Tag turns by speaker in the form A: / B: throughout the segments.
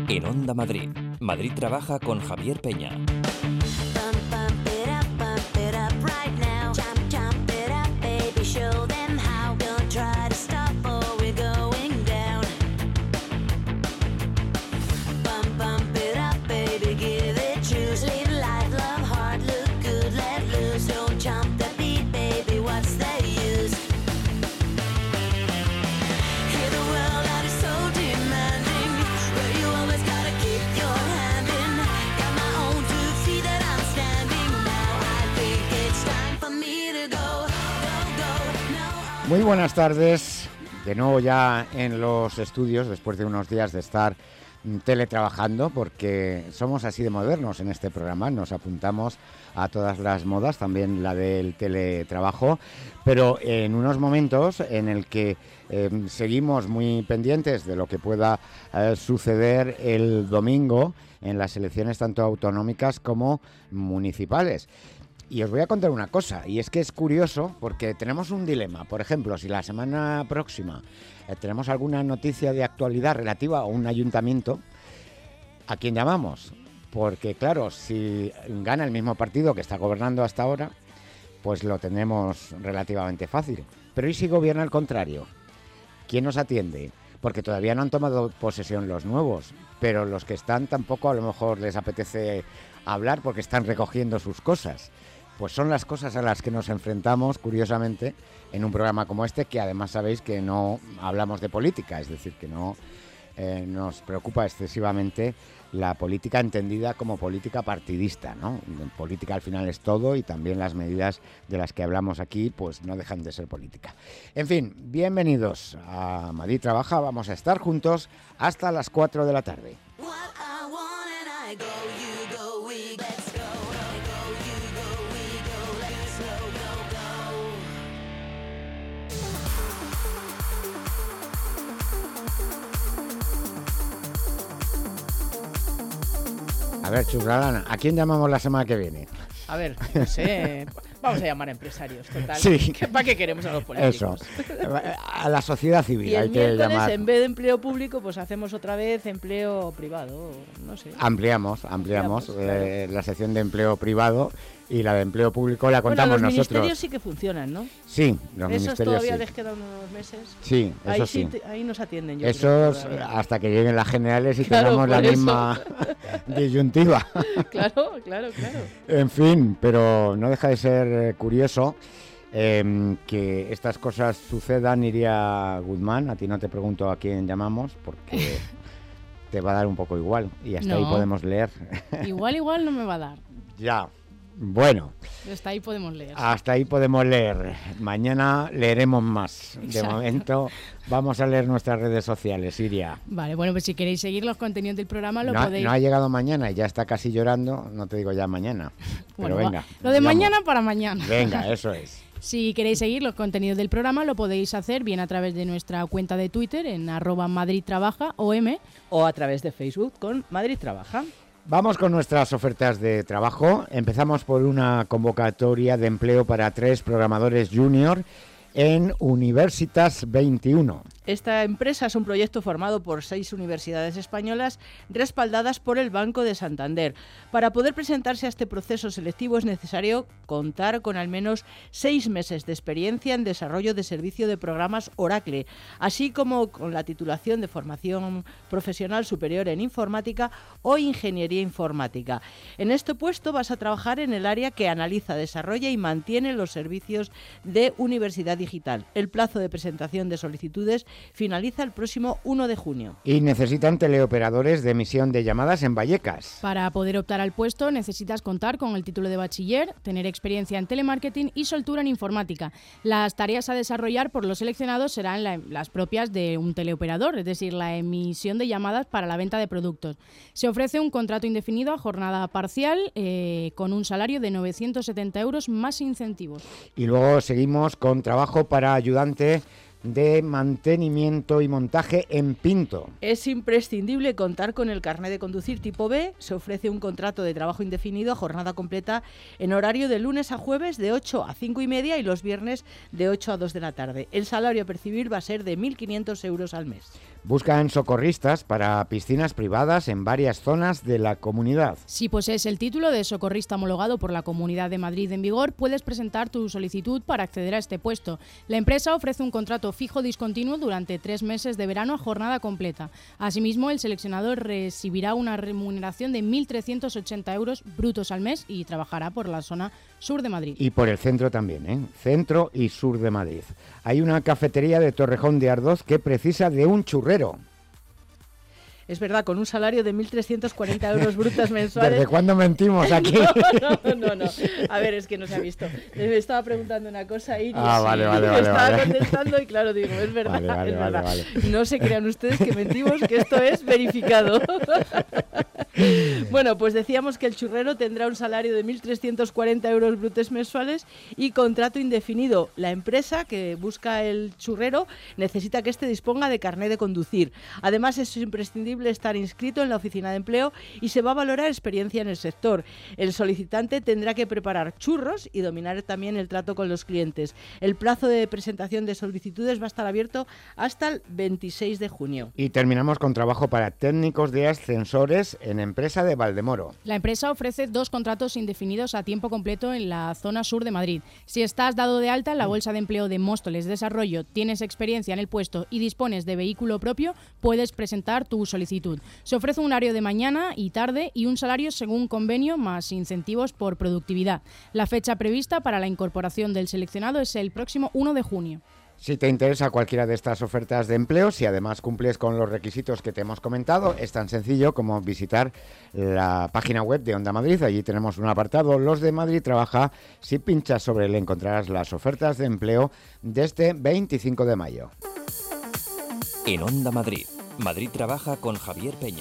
A: En Onda Madrid, Madrid Trabaja con Javier Peña.
B: Muy buenas tardes, de nuevo ya en los estudios, después de unos días de estar teletrabajando, porque somos así de modernos en este programa, nos apuntamos a todas las modas, también la del teletrabajo, pero en unos momentos en el que seguimos muy pendientes de lo que pueda suceder el domingo en las elecciones tanto autonómicas como municipales. Y os voy a contar una cosa, y es que es curioso porque tenemos un dilema. Por ejemplo, si la semana próxima tenemos alguna noticia de actualidad relativa a un ayuntamiento, ¿a quién llamamos? Porque claro, si gana el mismo partido que está gobernando hasta ahora, pues lo tenemos relativamente fácil. Pero ¿y si gobierna al contrario? ¿Quién nos atiende? Porque todavía no han tomado posesión los nuevos, pero los que están tampoco a lo mejor les apetece hablar porque están recogiendo sus cosas. Pues son las cosas a las que nos enfrentamos, curiosamente, en un programa como este, que además sabéis que no hablamos de política, es decir, que no nos preocupa excesivamente la política entendida como política partidista, ¿no? Política al final es todo y también las medidas de las que hablamos aquí pues no dejan de ser política. En fin, bienvenidos a Madrid Trabaja, vamos a estar juntos hasta las 4 de la tarde. A ver, Churralana, ¿a quién llamamos la semana que viene?
C: A ver, no sé, vamos a llamar a empresarios, total.
B: Sí.
C: ¿Para qué queremos a los políticos?
B: Eso, a la sociedad civil
C: y
B: hay que
C: miércoles,
B: llamar.
C: En vez de empleo público, pues hacemos otra vez empleo privado, no sé.
B: Ampliamos
C: claro.
B: La sección de empleo privado y la de empleo público la contamos
C: los
B: nosotros.
C: Los ministerios sí que funcionan, ¿no?
B: Sí, los
C: esos
B: ministerios
C: todavía
B: sí.
C: les quedan unos meses.
B: Sí, eso sí.
C: Ahí nos atienden. Yo
B: esos
C: creo,
B: hasta que lleguen las generales y
C: claro,
B: tengamos la
C: eso.
B: misma disyuntiva.
C: Claro.
B: En fin, pero no deja de ser curioso que estas cosas sucedan. Iría Guzmán, a ti no te pregunto a quién llamamos porque te va a dar un poco igual y hasta ahí podemos leer.
D: Igual no me va a dar.
B: Ya. Bueno,
D: hasta ahí podemos leer.
B: Hasta ahí podemos leer. Mañana leeremos más.
D: Exacto.
B: De momento vamos a leer nuestras redes sociales, Iria.
D: Vale, bueno, pues si queréis seguir los contenidos del programa lo podéis...
B: No ha llegado mañana y ya está casi llorando, no te digo ya mañana.
D: Bueno,
B: pero venga.
D: Lo de mañana para mañana.
B: Venga, eso es.
D: Si queréis seguir los contenidos del programa lo podéis hacer bien a través de nuestra cuenta de Twitter en @MadridTrabajaOM
C: o a través de Facebook con Madrid Trabaja.
B: Vamos con nuestras ofertas de trabajo. Empezamos por una convocatoria de empleo para 3 programadores junior en Universitas 21.
C: Esta empresa es un proyecto formado por 6 universidades españolas respaldadas por el Banco de Santander. Para poder presentarse a este proceso selectivo es necesario contar con al menos 6 meses de experiencia en desarrollo de servicio de programas Oracle, así como con la titulación de formación profesional superior en informática o ingeniería informática. En este puesto vas a trabajar en el área que analiza, desarrolla y mantiene los servicios de Universidad Digital. El plazo de presentación de solicitudes finaliza el próximo 1 de junio.
B: Y necesitan teleoperadores de emisión de llamadas en Vallecas.
D: Para poder optar al puesto necesitas contar con el título de bachiller, tener experiencia en telemarketing y soltura en informática. Las tareas a desarrollar por los seleccionados serán las propias de un teleoperador, es decir, la emisión de llamadas para la venta de productos. Se ofrece un contrato indefinido a jornada parcial con un salario de 970 euros más incentivos.
B: Y luego seguimos con trabajo para ayudante de mantenimiento y montaje en Pinto.
C: Es imprescindible contar con el carnet de conducir tipo B. Se ofrece un contrato de trabajo indefinido a jornada completa en horario de lunes a jueves de 8 a 5:30 y los viernes de 8 a 2 de la tarde. El salario a percibir va a ser de 1.500 euros al mes.
B: Buscan socorristas para piscinas privadas en varias zonas de la comunidad.
D: Si posees el título de socorrista homologado por la Comunidad de Madrid en vigor, puedes presentar tu solicitud para acceder a este puesto. La empresa ofrece un contrato fijo discontinuo durante 3 meses de verano a jornada completa. Asimismo, el seleccionador recibirá una remuneración de 1.380 euros brutos al mes y trabajará por la zona sur de Madrid.
B: Y por el centro también, ¿eh? Centro y sur de Madrid. Hay una cafetería de Torrejón de Ardoz que precisa de un churrero.
C: Es verdad, con un salario de 1.340 euros brutos mensuales.
B: ¿Desde cuándo mentimos aquí?
C: No. A ver, es que no se ha visto. Me estaba preguntando una cosa y
B: vale.
C: estaba contestando y claro, digo, es verdad, es verdad.
B: Vale.
C: No se crean ustedes que mentimos, que esto es verificado. Bueno, pues decíamos que el churrero tendrá un salario de 1.340 euros brutos mensuales y contrato indefinido. La empresa que busca el churrero necesita que éste disponga de carné de conducir. Además, es imprescindible estar inscrito en la oficina de empleo y se va a valorar experiencia en el sector. El solicitante tendrá que preparar churros y dominar también el trato con los clientes. El plazo de presentación de solicitudes va a estar abierto hasta el 26 de junio.
B: Y terminamos con trabajo para técnicos de ascensores en empresa de Valdemoro.
D: La empresa ofrece 2 contratos indefinidos a tiempo completo en la zona sur de Madrid. Si estás dado de alta en la Bolsa de Empleo de Móstoles Desarrollo, tienes experiencia en el puesto y dispones de vehículo propio, puedes presentar tu solicitud. Se ofrece un horario de mañana y tarde y un salario según convenio más incentivos por productividad. La fecha prevista para la incorporación del seleccionado es el próximo 1 de junio.
B: Si te interesa cualquiera de estas ofertas de empleo, si además cumples con los requisitos que te hemos comentado, es tan sencillo como visitar la página web de Onda Madrid. Allí tenemos un apartado, Los de Madrid Trabaja. Si pinchas sobre él encontrarás las ofertas de empleo de este 25 de mayo.
A: En Onda Madrid, Madrid Trabaja con Javier Peña.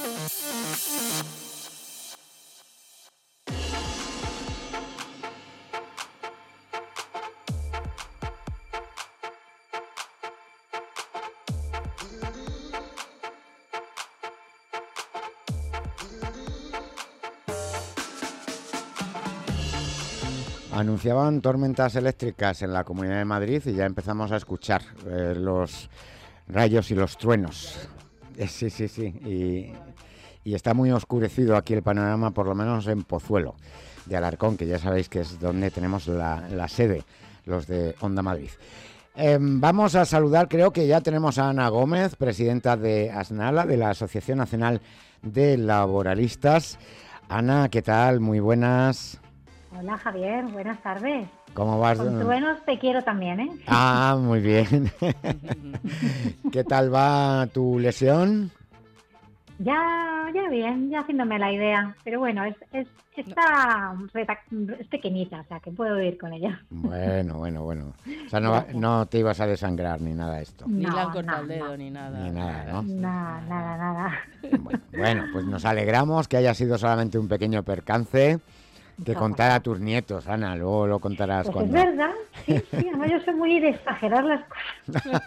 B: Anunciaban tormentas eléctricas en la Comunidad de Madrid y ya empezamos a escuchar los rayos y los truenos. Sí. Y está muy oscurecido aquí el panorama, por lo menos en Pozuelo de Alarcón, que ya sabéis que es donde tenemos la sede, los de Onda Madrid. Vamos a saludar, creo que ya tenemos a Ana Gómez, presidenta de ASNALA, de la Asociación Nacional de Laboralistas. Ana, ¿qué tal? Muy buenas.
E: Hola Javier, buenas tardes.
B: ¿Cómo vas?
E: Con truenos te quiero también, ¿eh?
B: Ah, muy bien. ¿Qué tal va tu lesión?
E: Ya bien, ya haciéndome la idea. Pero bueno, es pequeñita, o sea, que puedo ir con ella.
B: Bueno. O sea, no te ibas a desangrar ni nada de esto.
C: Ni le han cortado el dedo, ni nada.
B: Ni nada, ¿no?
E: Nada.
B: Bueno, pues nos alegramos que haya sido solamente un pequeño percance. Que contar a tus nietos, Ana, luego lo contarás
E: pues
B: cuando...
E: Es verdad, sí, además yo soy muy de exagerar las cosas.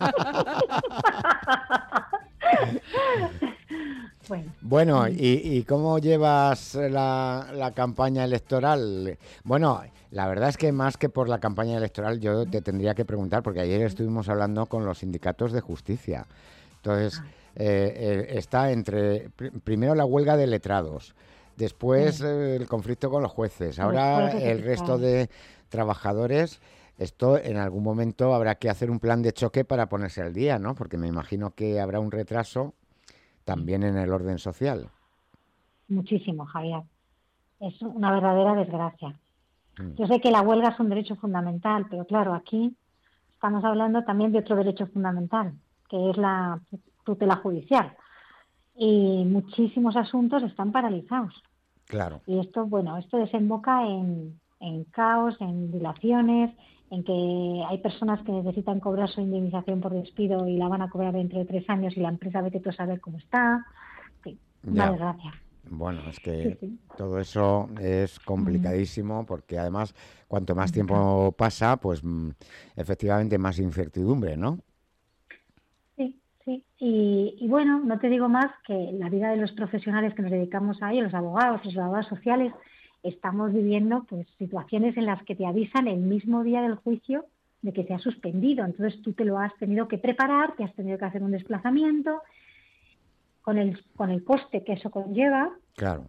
B: Bueno, ¿y cómo llevas la campaña electoral? Bueno, la verdad es que más que por la campaña electoral yo te tendría que preguntar, porque ayer estuvimos hablando con los sindicatos de justicia. Entonces, está entre, primero la huelga de letrados, después el conflicto con los jueces, ahora el resto de trabajadores. Esto en algún momento habrá que hacer un plan de choque para ponerse al día, ¿no? Porque me imagino que habrá un retraso también en el orden social.
E: Muchísimo, Javier. Es una verdadera desgracia. Yo sé que la huelga es un derecho fundamental, pero claro, aquí estamos hablando también de otro derecho fundamental, que es la tutela judicial. Y muchísimos asuntos están paralizados.
B: Claro.
E: Y esto desemboca en caos, en dilaciones, en que hay personas que necesitan cobrar su indemnización por despido y la van a cobrar dentro de 3 años y la empresa vete tú a saber cómo está. Sí, una desgracia.
B: Bueno, es que todo eso es complicadísimo porque además cuanto más tiempo pasa, pues efectivamente más incertidumbre, ¿no?
E: Sí. Y bueno, no te digo más que la vida de los profesionales que nos dedicamos a ello, los abogados sociales, estamos viviendo pues situaciones en las que te avisan el mismo día del juicio de que se ha suspendido. Entonces tú te lo has tenido que preparar, te has tenido que hacer un desplazamiento con el coste que eso conlleva.
B: Claro.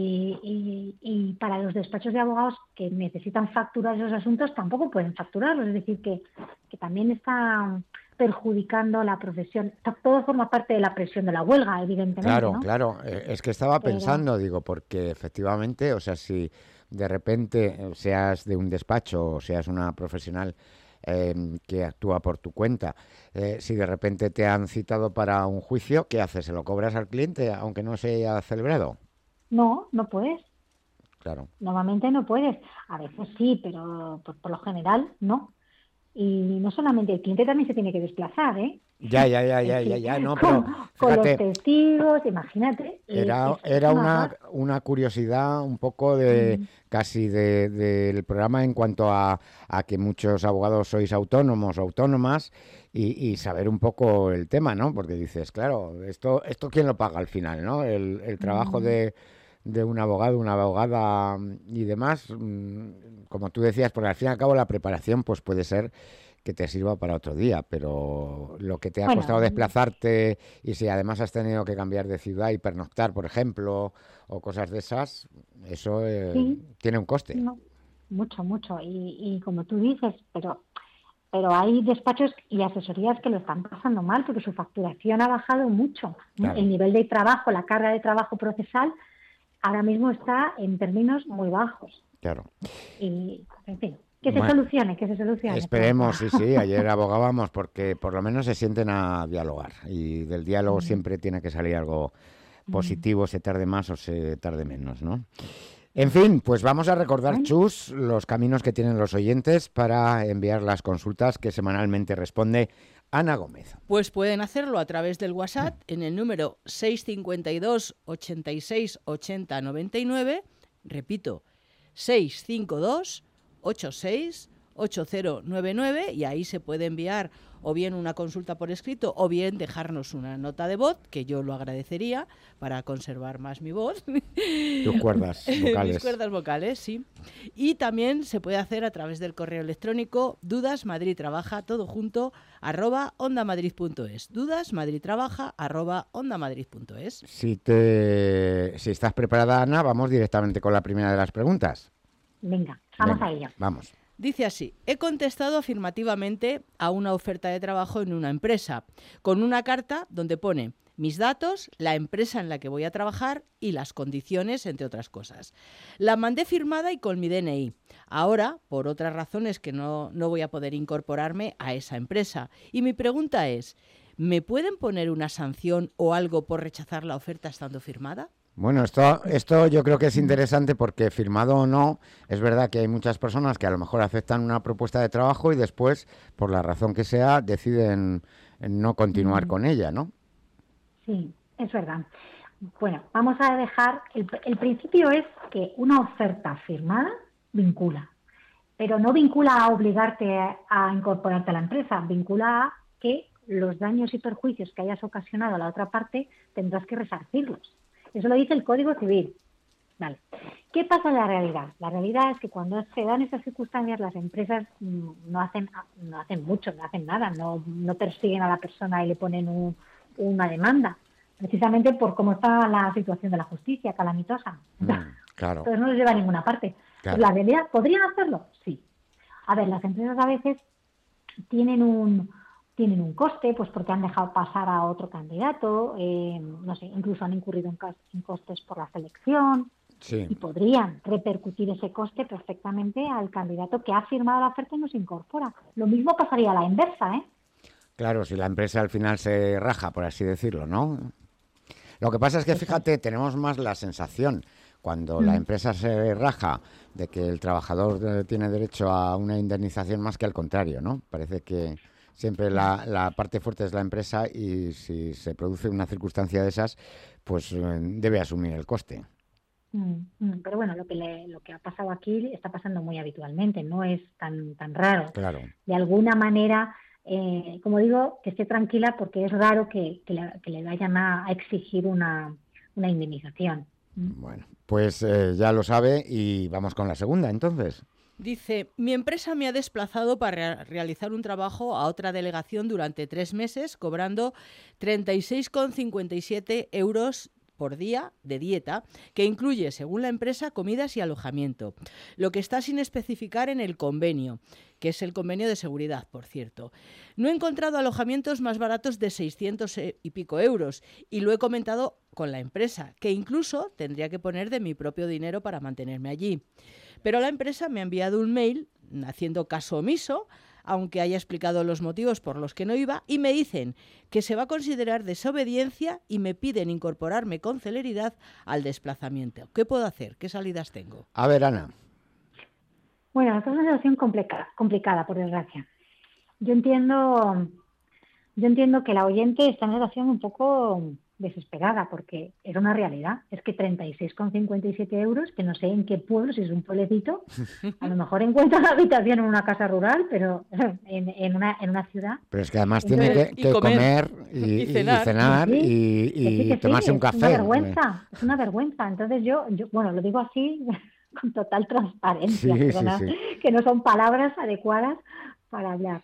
E: Y para los despachos de abogados que necesitan facturar esos asuntos tampoco pueden facturarlos, es decir, que también está perjudicando la profesión. Todo forma parte de la presión de la huelga, evidentemente.
B: Claro,
E: ¿no?
B: claro. Es que estaba pensando, digo, porque efectivamente, o sea, si de repente seas de un despacho o seas una profesional que actúa por tu cuenta, si de repente te han citado para un juicio, ¿qué haces? ¿Se lo cobras al cliente aunque no se haya celebrado?
E: No, no puedes.
B: Claro.
E: Normalmente no puedes. A veces sí, pero por lo general no. Y no solamente el cliente también se tiene que desplazar, ¿eh?
B: Ya, no, pero
E: con los
B: fíjate,
E: testigos, imagínate.
B: era una curiosidad un poco casi del programa en cuanto a que muchos abogados sois autónomos o autónomas y saber un poco el tema, ¿no? Porque dices, claro, esto ¿quién lo paga al final, no? El trabajo de un abogado, una abogada y demás, como tú decías, porque al fin y al cabo la preparación pues puede ser que te sirva para otro día, pero lo que te ha costado desplazarte y si además has tenido que cambiar de ciudad y pernoctar, por ejemplo, o cosas de esas, eso
E: sí,
B: tiene un coste.
E: no, mucho. Y como tú dices, pero hay despachos y asesorías que lo están pasando mal porque su facturación ha bajado mucho.
B: Claro.
E: El nivel de trabajo, la carga de trabajo procesal ahora mismo está en términos muy bajos.
B: Claro.
E: Y, en fin, que se solucione.
B: Esperemos, sí. Ayer abogábamos porque por lo menos se sienten a dialogar y del diálogo siempre tiene que salir algo positivo, se tarde más o se tarde menos, ¿no? En fin, pues vamos a recordar, Chus, los caminos que tienen los oyentes para enviar las consultas que semanalmente responde Ana Gómez.
C: Pues pueden hacerlo a través del WhatsApp en el número 652 86 80 99, repito, 652 86 8099, y ahí se puede enviar o bien una consulta por escrito o bien dejarnos una nota de voz, que yo lo agradecería para conservar más mi voz.
B: Tus cuerdas vocales.
C: Mis cuerdas vocales, sí. Y también se puede hacer a través del correo electrónico dudasmadridtrabaja, todo junto, @ondamadrid.es. Dudasmadridtrabaja @ondamadrid.es.
B: Si estás preparada, Ana, vamos directamente con la primera de las preguntas.
E: Venga, vamos a ello.
B: Vamos.
C: Dice así: he contestado afirmativamente a una oferta de trabajo en una empresa, con una carta donde pone mis datos, la empresa en la que voy a trabajar y las condiciones, entre otras cosas. La mandé firmada y con mi DNI. Ahora, por otras razones que no voy a poder incorporarme a esa empresa. Y mi pregunta es, ¿me pueden poner una sanción o algo por rechazar la oferta estando firmada?
B: Bueno, esto yo creo que es interesante porque firmado o no, es verdad que hay muchas personas que a lo mejor aceptan una propuesta de trabajo y después, por la razón que sea, deciden no continuar con ella, ¿no?
E: Sí, es verdad. Bueno, vamos a dejar, el principio es que una oferta firmada vincula, pero no vincula a obligarte a incorporarte a la empresa, vincula a que los daños y perjuicios que hayas ocasionado a la otra parte tendrás que resarcirlos. Eso lo dice el Código Civil. Vale. ¿Qué pasa en la realidad? La realidad es que cuando se dan esas circunstancias, las empresas no hacen mucho, no hacen nada, no persiguen a la persona y le ponen una demanda, precisamente por cómo está la situación de la justicia, calamitosa.
B: Claro.
E: Entonces no les lleva a ninguna parte.
B: Claro.
E: Pues la realidad, ¿podrían hacerlo? Sí. A ver, las empresas a veces tienen un coste, pues porque han dejado pasar a otro candidato, no sé, incluso han incurrido en costes por la selección,
B: sí.
E: Y podrían repercutir ese coste perfectamente al candidato que ha firmado la oferta y no se incorpora. Lo mismo pasaría a la inversa, ¿eh?
B: Claro, si la empresa al final se raja, por así decirlo, ¿no? Lo que pasa es que, fíjate, tenemos más la sensación cuando la empresa se raja de que el trabajador tiene derecho a una indemnización más que al contrario, ¿no? Parece que siempre la parte fuerte es la empresa y si se produce una circunstancia de esas, pues debe asumir el coste.
E: Pero bueno, lo que ha pasado aquí está pasando muy habitualmente, no es tan raro.
B: Claro.
E: De alguna manera, como digo, que esté tranquila porque es raro que le vayan a exigir una indemnización.
B: Bueno, pues ya lo sabe y vamos con la segunda, entonces.
C: Dice, mi empresa me ha desplazado para realizar un trabajo a otra delegación durante 3 meses, cobrando 36,57 euros por día de dieta, que incluye, según la empresa, comidas y alojamiento, lo que está sin especificar en el convenio, que es el convenio de seguridad, por cierto. No he encontrado alojamientos más baratos de 600 y pico euros y lo he comentado con la empresa, que incluso tendría que poner de mi propio dinero para mantenerme allí. Pero la empresa me ha enviado un mail haciendo caso omiso, aunque haya explicado los motivos por los que no iba, y me dicen que se va a considerar desobediencia y me piden incorporarme con celeridad al desplazamiento. ¿Qué puedo hacer? ¿Qué salidas tengo?
B: A ver, Ana.
E: Bueno, esta es una situación complicada, por desgracia. Yo entiendo que la oyente está en una situación un poco desesperada, porque era una realidad. Es que 36,57 euros, que no sé en qué pueblo, si es un pueblecito, a lo mejor encuentra una habitación en una casa rural, pero en una ciudad.
B: Pero es que además tiene que comer y cenar y tomarse un café.
E: Es una vergüenza. Entonces yo bueno, lo digo así con total transparencia, que no son palabras adecuadas para hablar.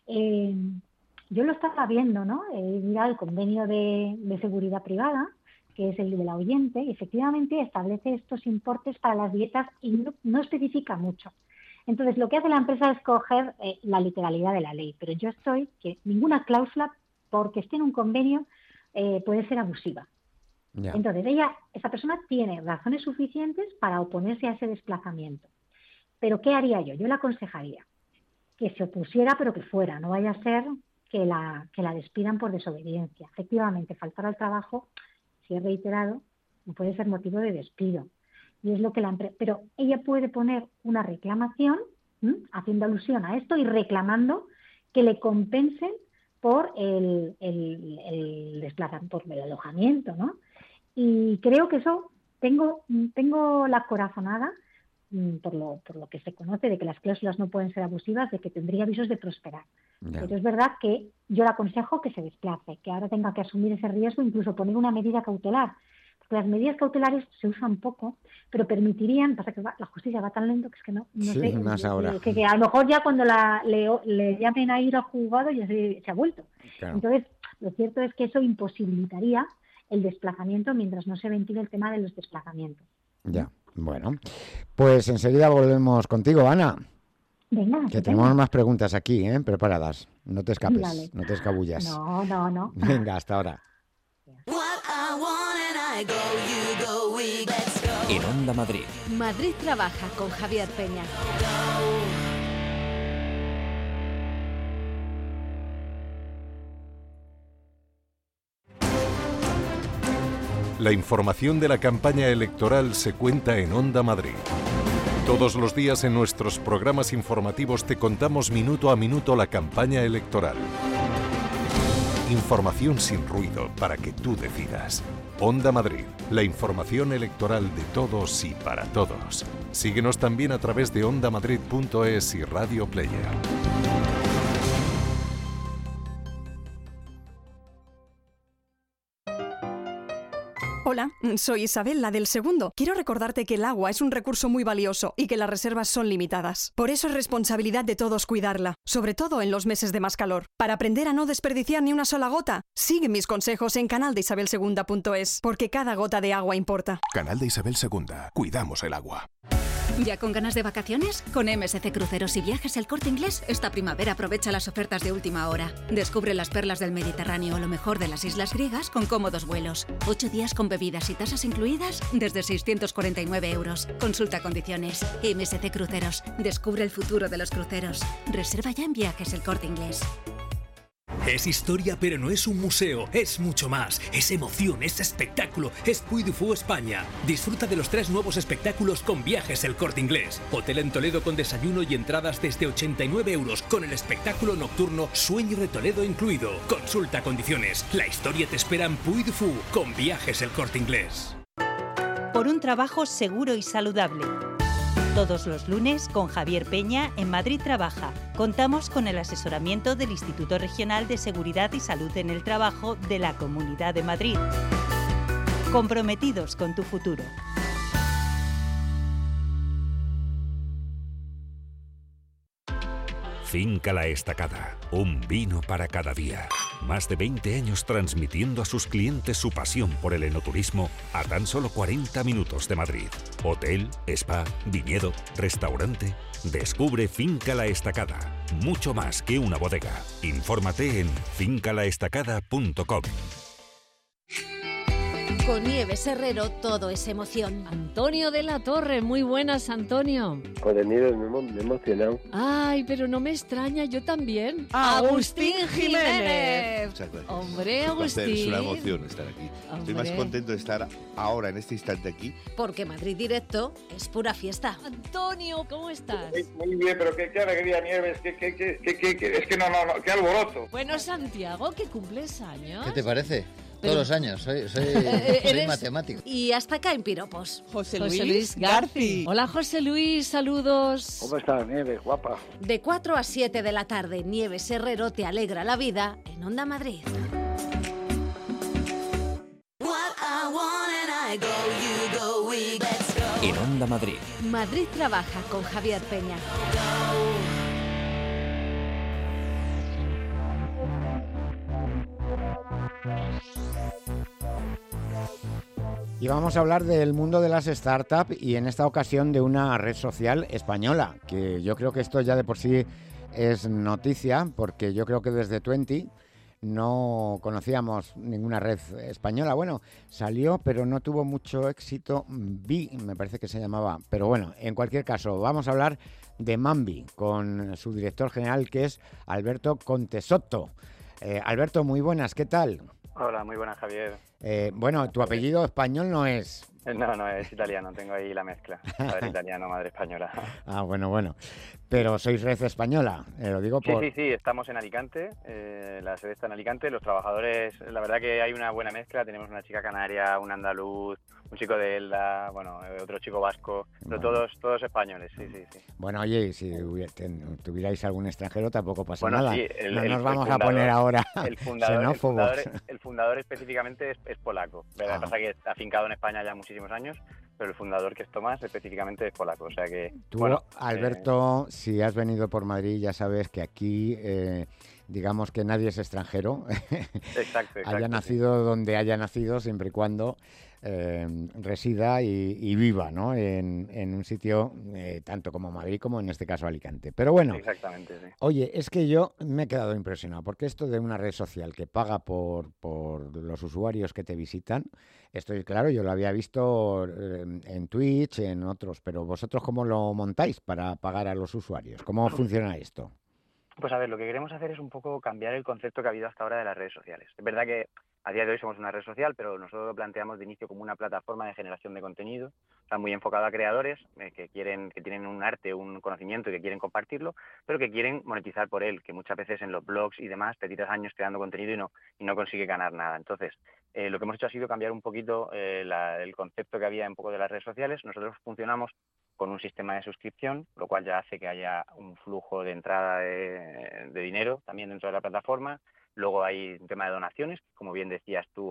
E: Yo lo estaba viendo, ¿no? He mirado el convenio de seguridad privada, que es el de la oyente, y efectivamente establece estos importes para las dietas y no especifica mucho. Entonces, lo que hace la empresa es coger la literalidad de la ley, pero yo estoy que ninguna cláusula, porque esté en un convenio, puede ser abusiva.
B: Ya.
E: Entonces, esa persona tiene razones suficientes para oponerse a ese desplazamiento. Pero, ¿qué haría yo? Yo le aconsejaría que se opusiera, pero que fuera, no vaya a ser que la despidan por desobediencia. Efectivamente, faltar al trabajo, si es reiterado, puede ser motivo de despido. Y es lo que pero ella puede poner una reclamación, haciendo alusión a esto y reclamando que le compensen por el desplazamiento, por el alojamiento, ¿no? Y creo que eso, tengo la corazonada, por lo que se conoce de que las cláusulas no pueden ser abusivas, de que tendría visos de prosperar.
B: Ya.
E: Pero es verdad que yo le aconsejo que se desplace, que ahora tenga que asumir ese riesgo, incluso poner una medida cautelar. Porque las medidas cautelares se usan poco, pero permitirían, pasa que la justicia va tan lento que es que no
B: Sí,
E: sé,
B: más ahora.
E: que a lo mejor ya cuando le llamen a ir al juzgado ya se ha vuelto.
B: Claro.
E: Entonces, lo cierto es que eso imposibilitaría el desplazamiento mientras no se ventile el tema de los desplazamientos.
B: Ya, bueno. Pues enseguida volvemos contigo, Ana.
E: Venga,
B: Que tenemos más preguntas aquí, preparadas. No te escapes,
E: Vale.
B: no te escabullas.
E: No.
B: Venga, hasta ahora.
A: En Onda Madrid.
F: Madrid trabaja con Javier Peña.
G: La información de la campaña electoral se cuenta en Onda Madrid. Todos los días en nuestros programas informativos te contamos minuto a minuto la campaña electoral. Información sin ruido para que tú decidas. Onda Madrid, la información electoral de todos y para todos. Síguenos también a través de ondamadrid.es y Radio Player.
H: Hola, soy Isabel, la del segundo. Quiero recordarte que el agua es un recurso muy valioso y que las reservas son limitadas. Por eso es responsabilidad de todos cuidarla, sobre todo en los meses de más calor. Para aprender a no desperdiciar ni una sola gota, sigue mis consejos en canaldeisabelsegunda.es, porque cada gota de agua importa.
G: Canal de Isabel II. Cuidamos el agua.
I: ¿Ya con ganas de vacaciones? Con MSC Cruceros y Viajes El Corte Inglés, esta primavera aprovecha las ofertas de última hora. Descubre las perlas del Mediterráneo o lo mejor de las islas griegas con cómodos vuelos. 8 días con bebidas y tasas incluidas desde 649 euros. Consulta condiciones. MSC Cruceros. Descubre el futuro de los cruceros. Reserva ya en Viajes El Corte Inglés.
J: Es historia, pero no es un museo, es mucho más. Es emoción, es espectáculo, es Puy du Fou España. Disfruta de los 3 nuevos espectáculos con Viajes El Corte Inglés. Hotel en Toledo con desayuno y entradas desde 89 euros, con el espectáculo nocturno Sueño de Toledo incluido. Consulta condiciones. La historia te espera en Puy du Fou con Viajes El Corte Inglés.
K: Por un trabajo seguro y saludable. Todos los lunes con Javier Peña en Madrid Trabaja. Contamos con el asesoramiento del Instituto Regional de Seguridad y Salud en el Trabajo de la Comunidad de Madrid. Comprometidos con tu futuro.
L: Finca La Estacada, un vino para cada día. Más de 20 años transmitiendo a sus clientes su pasión por el enoturismo a tan solo 40 minutos de Madrid. Hotel, spa, viñedo, restaurante. Descubre Finca La Estacada, mucho más que una bodega. Infórmate en fincalaestacada.com.
F: Con Nieves Herrero todo es emoción.
M: Antonio de la Torre, muy buenas, Antonio.
N: Pues de Nieves me he emocionado.
M: Ay, pero no me extraña, yo también.
C: ¡Agustín Jiménez!
O: Muchas gracias.
M: Hombre, Agustín.
O: Es una emoción estar aquí.
M: Hombre.
O: Estoy más contento de estar ahora, en este instante aquí.
F: Porque Madrid Directo es pura fiesta.
M: Antonio, ¿cómo estás?
N: Muy bien, pero qué alegría, Nieves, es que no, qué alboroto.
M: Bueno, Santiago, que cumples años.
P: ¿Qué te parece? Todos los años, soy matemático.
F: Y hasta acá en piropos.
C: José Luis Garci.
M: Hola, José Luis, saludos.
N: ¿Cómo estás, Nieves, guapa?
F: De 4 a 7 de la tarde, Nieves Herrero te alegra la vida en Onda Madrid.
A: En Onda Madrid.
F: Madrid Trabaja con Javier Peña.
B: Y vamos a hablar del mundo de las startups y en esta ocasión de una red social española, que yo creo que esto ya de por sí es noticia, porque yo creo que desde 20 no conocíamos ninguna red española. Bueno, salió, pero no tuvo mucho éxito. Vi, me parece que se llamaba. Pero bueno, en cualquier caso, vamos a hablar de Mambi, con su director general, que es Alberto Contesotto. Alberto, muy buenas, ¿qué tal?
Q: Hola, muy buenas, Javier.
B: Bueno, tu apellido español no es...
Q: No, es italiano, tengo ahí la mezcla. Padre italiano, madre española.
B: Ah, bueno. Pero sois red española, lo digo por...
Q: Sí, estamos en Alicante, la sede está en Alicante. Los trabajadores, la verdad que hay una buena mezcla. Tenemos una chica canaria, un andaluz, un chico de Elda, otro chico vasco, pero todos españoles, sí.
B: Bueno, oye, si tuvierais algún extranjero tampoco pasa nada.
Q: Sí,
B: no nos vamos a poner ahora xenófobos.
Q: El fundador específicamente es polaco. Lo que pasa es que está afincado en España ya muchísimos años, pero el fundador, que es Tomás, específicamente es polaco. O sea que...
B: Tú, Alberto, si has venido por Madrid, ya sabes que aquí... digamos que nadie es extranjero.
Q: Exacto.
B: Haya nacido donde haya nacido, siempre y cuando resida y viva, ¿no? En un sitio tanto como Madrid como en este caso Alicante. Pero bueno,
Q: exactamente, sí.
B: Oye, es que yo me he quedado impresionado porque esto de una red social que paga por los usuarios que te visitan, estoy claro, yo lo había visto en Twitch, en otros, pero vosotros ¿cómo lo montáis para pagar a los usuarios? ¿Cómo funciona esto?
Q: Pues a ver, lo que queremos hacer es un poco cambiar el concepto que ha habido hasta ahora de las redes sociales. Es verdad que a día de hoy somos una red social, pero nosotros lo planteamos de inicio como una plataforma de generación de contenido, o sea, muy enfocada a creadores que tienen un arte, un conocimiento y que quieren compartirlo, pero que quieren monetizar por él, que muchas veces en los blogs y demás te tiras años creando contenido y no consigue ganar nada. Entonces, lo que hemos hecho ha sido cambiar un poquito el concepto que había un poco de las redes sociales. Nosotros funcionamos con un sistema de suscripción, lo cual ya hace que haya un flujo de entrada de dinero también dentro de la plataforma. Luego hay un tema de donaciones, como bien decías tú,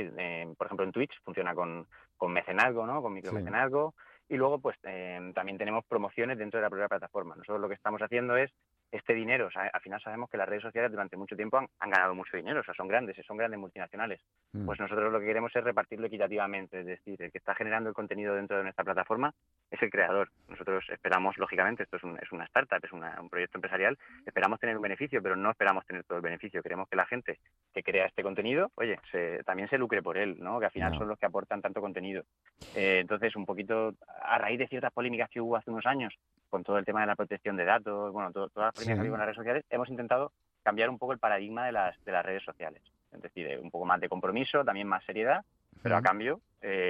Q: por ejemplo en Twitch funciona con mecenazgo, ¿no? Con micromecenazgo. Sí. Y luego pues también tenemos promociones dentro de la propia plataforma. Nosotros lo que estamos haciendo es este dinero, o sea, al final sabemos que las redes sociales durante mucho tiempo han ganado mucho dinero, o sea, son grandes multinacionales. Pues nosotros lo que queremos es repartirlo equitativamente, es decir, el que está generando el contenido dentro de nuestra plataforma es el creador. Nosotros esperamos, lógicamente, esto es una startup, es un proyecto empresarial, esperamos tener un beneficio, pero no esperamos tener todo el beneficio. Queremos que la gente que crea este contenido, oye, también se lucre por él, ¿no? Que al final son los que aportan tanto contenido. Entonces, un poquito a raíz de ciertas polémicas que hubo hace unos años, con todo el tema de la protección de datos, todas las polémicas que hubo en las redes sociales, hemos intentado cambiar un poco el paradigma de las redes sociales. Es decir, un poco más de compromiso, también más seriedad, pero a cambio,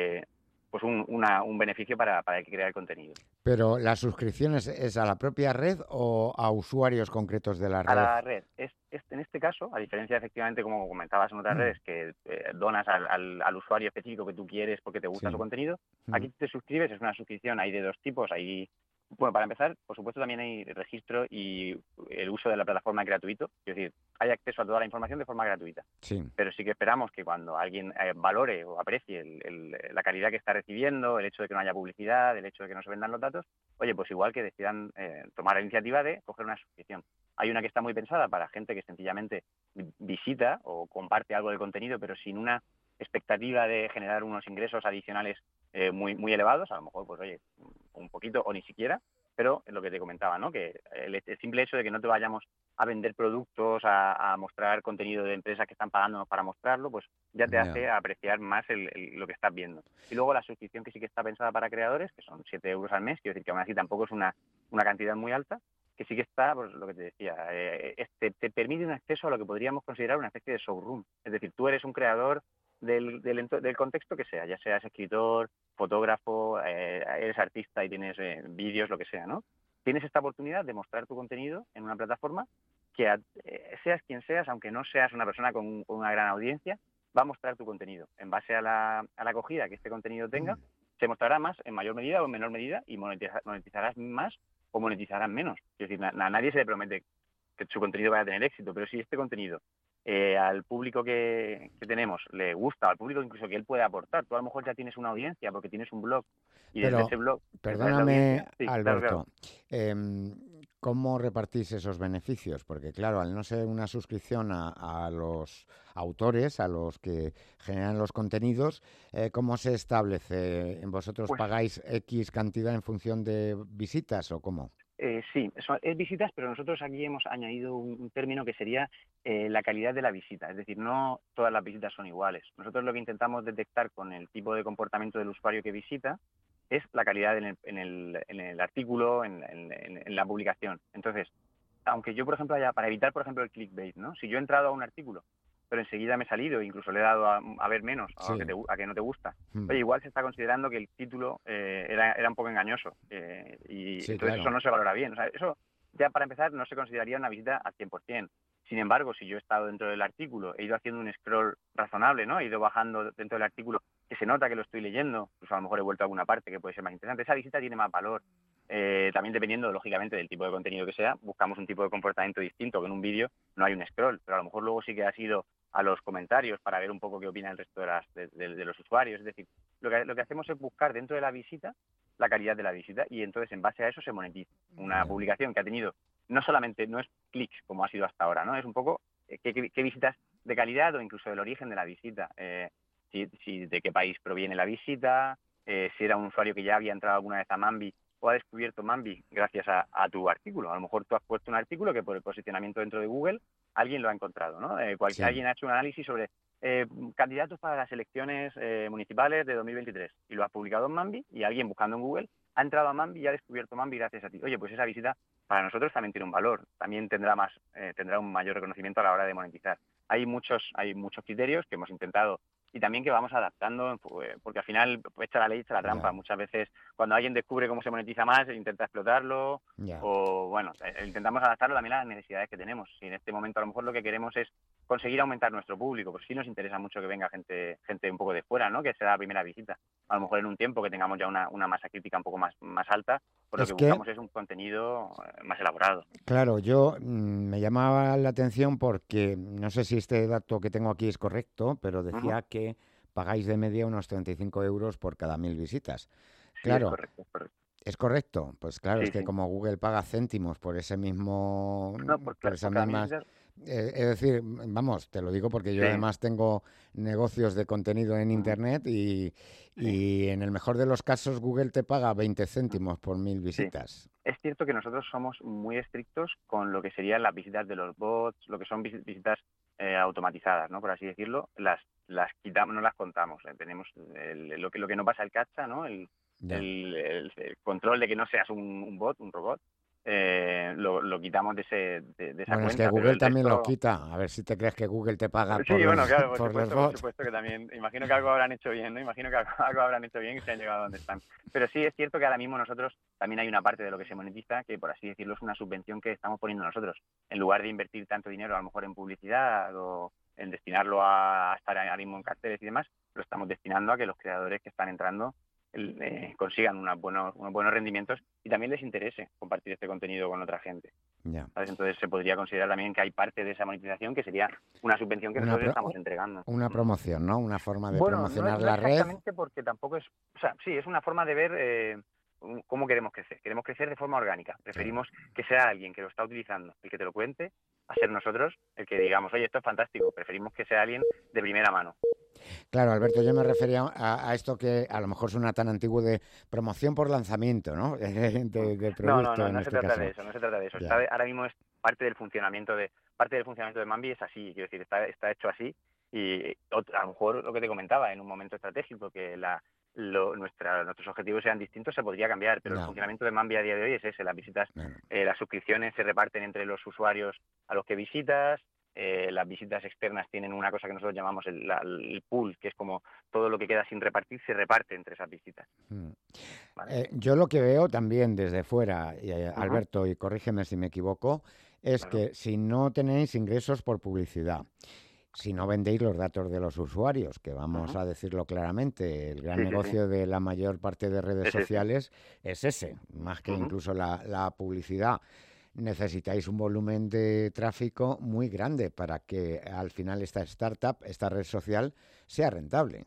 Q: pues un beneficio para el que crea el contenido.
B: ¿Pero la suscripción es a la propia red o a usuarios concretos de la red?
Q: A la red. En este caso, a diferencia efectivamente, como comentabas en otras redes, que donas al usuario específico que tú quieres porque te gusta su contenido, aquí te suscribes, es una suscripción, hay de dos tipos, Bueno, para empezar, por supuesto, también hay registro y el uso de la plataforma es gratuito, es decir, hay acceso a toda la información de forma gratuita.
B: Sí.
Q: Pero sí que esperamos que cuando alguien valore o aprecie la calidad que está recibiendo, el hecho de que no haya publicidad, el hecho de que no se vendan los datos, oye, pues igual que decidan tomar la iniciativa de coger una suscripción. Hay una que está muy pensada para gente que sencillamente visita o comparte algo del contenido, pero sin una expectativa de generar unos ingresos adicionales muy, muy elevados, a lo mejor, pues oye, un poquito o ni siquiera, pero es lo que te comentaba, ¿no? Que el simple hecho de que no te vayamos a vender productos, a mostrar contenido de empresas que están pagándonos para mostrarlo, pues ya te hace apreciar más lo que estás viendo. Y luego la suscripción que sí que está pensada para creadores, que son 7 euros al mes, quiero decir que aún así tampoco es una cantidad muy alta, que sí que está, pues lo que te decía, te permite un acceso a lo que podríamos considerar una especie de showroom. Es decir, tú eres un creador del contexto que sea, ya seas escritor, fotógrafo, eres artista y tienes vídeos, lo que sea, ¿no? Tienes esta oportunidad de mostrar tu contenido en una plataforma que seas quien seas, aunque no seas una persona con una gran audiencia, va a mostrar tu contenido. En base a la acogida que este contenido tenga, se mostrará más en mayor medida o en menor medida y monetizarás más o monetizarás menos. Es decir, a nadie se le promete que su contenido vaya a tener éxito, pero si este contenido al público que tenemos le gusta, al público incluso que él puede aportar, tú a lo mejor ya tienes una audiencia porque tienes un blog y desde ese blog...
B: Perdóname,
Q: sí,
B: Alberto,
Q: claro.
B: ¿Cómo repartís esos beneficios? Porque claro, al no ser una suscripción a los autores, a los que generan los contenidos, ¿cómo se establece? ¿Vosotros
Q: Pues,
B: pagáis X cantidad en función de visitas o cómo?
Q: Sí, es visitas, pero nosotros aquí hemos añadido un término que sería la calidad de la visita. Es decir, no todas las visitas son iguales. Nosotros lo que intentamos detectar con el tipo de comportamiento del usuario que visita es la calidad en el artículo, en la publicación. Entonces, aunque yo, por ejemplo, para evitar, por ejemplo, el clickbait, ¿no? Si yo he entrado a un artículo, pero enseguida me he salido, incluso le he dado a ver menos,
B: Sí.
Q: a que no te gusta, oye, igual se está considerando que el título era un poco engañoso y
B: Sí,
Q: entonces
B: claro.
Q: eso no se valora bien. O sea, eso ya para empezar no se consideraría una visita al 100%. Sin embargo, si yo he estado dentro del artículo, he ido haciendo un scroll razonable, ¿no? He ido bajando dentro del artículo, que se nota que lo estoy leyendo, pues a lo mejor he vuelto a alguna parte que puede ser más interesante. Esa visita tiene más valor. También dependiendo, lógicamente, del tipo de contenido que sea, buscamos un tipo de comportamiento distinto, que en un vídeo no hay un scroll, pero a lo mejor luego sí que has ido a los comentarios para ver un poco qué opina el resto de los usuarios. Es decir, lo que hacemos es buscar dentro de la visita la calidad de la visita y entonces en base a eso se monetiza. Una publicación que ha tenido no solamente, no es clics como ha sido hasta ahora, ¿no? Es un poco qué visitas de calidad o incluso del origen de la visita, de qué país proviene la visita, si era un usuario que ya había entrado alguna vez a Mambi o ha descubierto Mambi gracias a tu artículo. A lo mejor tú has puesto un artículo que por el posicionamiento dentro de Google alguien lo ha encontrado, ¿no?
B: Sí.
Q: Alguien ha hecho un análisis sobre candidatos para las elecciones municipales de 2023 y lo has publicado en Mambi y alguien buscando en Google ha entrado a Mambi y ha descubierto Mambi gracias a ti. Oye, pues esa visita para nosotros también tiene un valor, también tendrá un mayor reconocimiento a la hora de monetizar. Hay muchos criterios que hemos intentado y también que vamos adaptando, porque al final echa la ley, echa la trampa. Muchas veces cuando alguien descubre cómo se monetiza más, intenta explotarlo o, bueno, intentamos adaptarlo también a las necesidades que tenemos. Y en este momento a lo mejor lo que queremos es conseguir aumentar nuestro público, pues sí nos interesa mucho que venga gente un poco de fuera, ¿no? Que sea la primera visita. A lo mejor en un tiempo que tengamos ya una masa crítica un poco más alta, pues lo que buscamos es un contenido más elaborado.
B: Claro, yo me llamaba la atención porque no sé si este dato que tengo aquí es correcto, pero decía que pagáis de media unos 35 euros por cada 1000 visitas. Claro,
Q: sí, es correcto.
B: ¿Es correcto? Pues claro,
Q: Sí,
B: es que como Google paga céntimos por ese mismo...
Q: No, pues claro,
B: por esas mismas... es decir, vamos, te lo digo porque yo además tengo negocios de contenido en Internet y en el mejor de los casos Google te paga 20 céntimos por 1000 visitas.
Q: Sí. Es cierto que nosotros somos muy estrictos con lo que serían las visitas de los bots, lo que son visitas automatizadas, ¿no? Por así decirlo, las quitamos, no las contamos. Tenemos lo que no pasa el cacha, ¿no? El control de que no seas un bot, un robot, lo quitamos de esa cuenta.
B: Bueno, es que Google también lo quita. A ver si te crees que Google te paga por los bots.
Q: Por supuesto que también. Imagino que algo habrán hecho bien, ¿no? Imagino que algo habrán hecho bien y se han llegado a donde están. Pero sí, es cierto que ahora mismo nosotros también hay una parte de lo que se monetiza que, por así decirlo, es una subvención que estamos poniendo nosotros. En lugar de invertir tanto dinero, a lo mejor en publicidad o en destinarlo a estar ahora mismo en carteles y demás, lo estamos destinando a que los creadores que están entrando consigan unos buenos rendimientos y también les interese compartir este contenido con otra gente. ¿Sabes? Entonces se podría considerar también que hay parte de esa monetización que sería una subvención que nosotros estamos entregando.
B: Una promoción, ¿no? Una forma de promocionar la red.
Q: Exactamente, porque tampoco es... O sea, sí, es una forma de ver cómo queremos crecer. Queremos crecer de forma orgánica. Preferimos que sea alguien que lo está utilizando, el que te lo cuente, a ser nosotros el que digamos, oye, esto es fantástico. Preferimos que sea alguien de primera mano.
B: Claro, Alberto, yo me refería a esto que a lo mejor suena tan antiguo de promoción por lanzamiento, ¿no? de producto,
Q: no se trata de eso, no se trata de eso. Ahora mismo es parte del funcionamiento de Mambi, es así, quiero decir, está hecho así, y a lo mejor lo que te comentaba, en un momento estratégico, que nuestros objetivos sean distintos, se podría cambiar, pero el funcionamiento de Mambi a día de hoy es ese, las visitas, las suscripciones se reparten entre los usuarios a los que visitas. Las visitas externas tienen una cosa que nosotros llamamos el pool, que es como todo lo que queda sin repartir se reparte entre esas visitas. ¿Vale?
B: Yo lo que veo también desde fuera, Alberto, y corrígeme si me equivoco, es que si no tenéis ingresos por publicidad, si no vendéis los datos de los usuarios, que vamos a decirlo claramente, el gran negocio de la mayor parte de redes sociales es ese, más que incluso la publicidad. Necesitáis un volumen de tráfico muy grande para que al final esta startup, esta red social, sea rentable.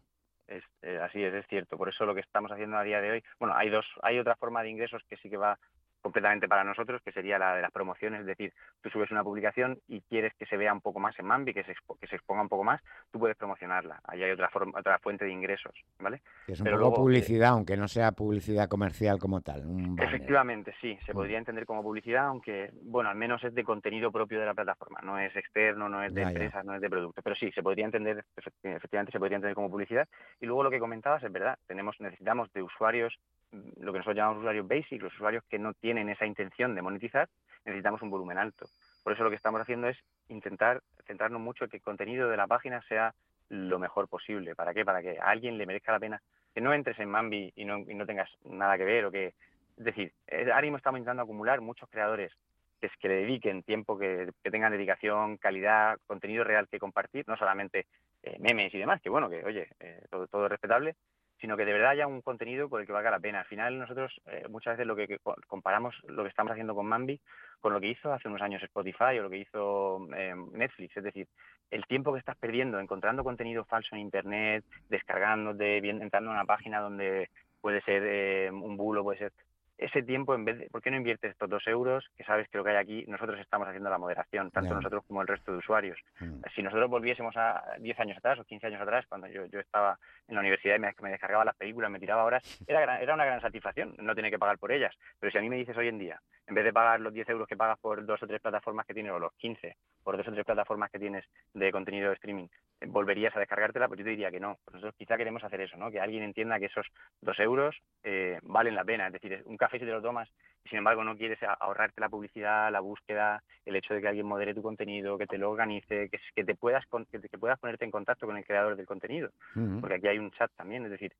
Q: Así es cierto. Por eso lo que estamos haciendo a día de hoy, bueno, hay otra forma de ingresos que sí que va completamente para nosotros, que sería la de las promociones, es decir, tú subes una publicación y quieres que se vea un poco más en Mambi, que se exponga un poco más, tú puedes promocionarla. Ahí hay otra fuente de ingresos, ¿vale?
B: Es un poco publicidad, aunque no sea publicidad comercial como tal.
Q: Efectivamente, sí, se podría entender como publicidad, aunque, bueno, al menos es de contenido propio de la plataforma, no es externo, no es de empresas, no es de productos, pero sí, se podría entender, efectivamente se podría entender como publicidad. Y luego lo que comentabas es verdad, necesitamos de usuarios, lo que nosotros llamamos usuarios basic, los usuarios que no tienen esa intención de monetizar, necesitamos un volumen alto. Por eso lo que estamos haciendo es intentar centrarnos mucho en que el contenido de la página sea lo mejor posible. ¿Para qué? Para que a alguien le merezca la pena que no entres en Mambi y no tengas nada que ver, es decir, ahora mismo estamos intentando acumular muchos creadores que le dediquen tiempo, que tengan dedicación, calidad, contenido real que compartir, no solamente memes y demás, que bueno, que oye, todo es respetable, sino que de verdad haya un contenido por el que valga la pena. Al final nosotros muchas veces lo que comparamos lo que estamos haciendo con Mambi con lo que hizo hace unos años Spotify o lo que hizo Netflix, es decir, el tiempo que estás perdiendo encontrando contenido falso en internet, descargándote, entrando en una página donde puede ser un bulo, puede ser... Ese tiempo, en vez de, ¿por qué no inviertes estos 2 euros que sabes que lo que hay aquí? Nosotros estamos haciendo la moderación, tanto nosotros como el resto de usuarios. Si nosotros volviésemos a 10 años atrás o 15 años atrás, cuando yo estaba en la universidad y me descargaba las películas, me tiraba horas, era una gran satisfacción no tener que pagar por ellas. Pero si a mí me dices hoy en día, en vez de pagar los 10 euros que pagas por 2 o 3 plataformas que tienes, o los 15 por 2 o 3 plataformas que tienes de contenido de streaming, volverías a descargártela, pues yo te diría que no. Nosotros quizá queremos hacer eso, ¿no? Que alguien entienda que esos 2 euros valen la pena. Es decir, un café si te lo tomas y sin embargo no quieres ahorrarte la publicidad, la búsqueda, el hecho de que alguien modere tu contenido, que te lo organice, que te puedas ponerte en contacto con el creador del contenido, porque aquí hay un chat también. Es decir,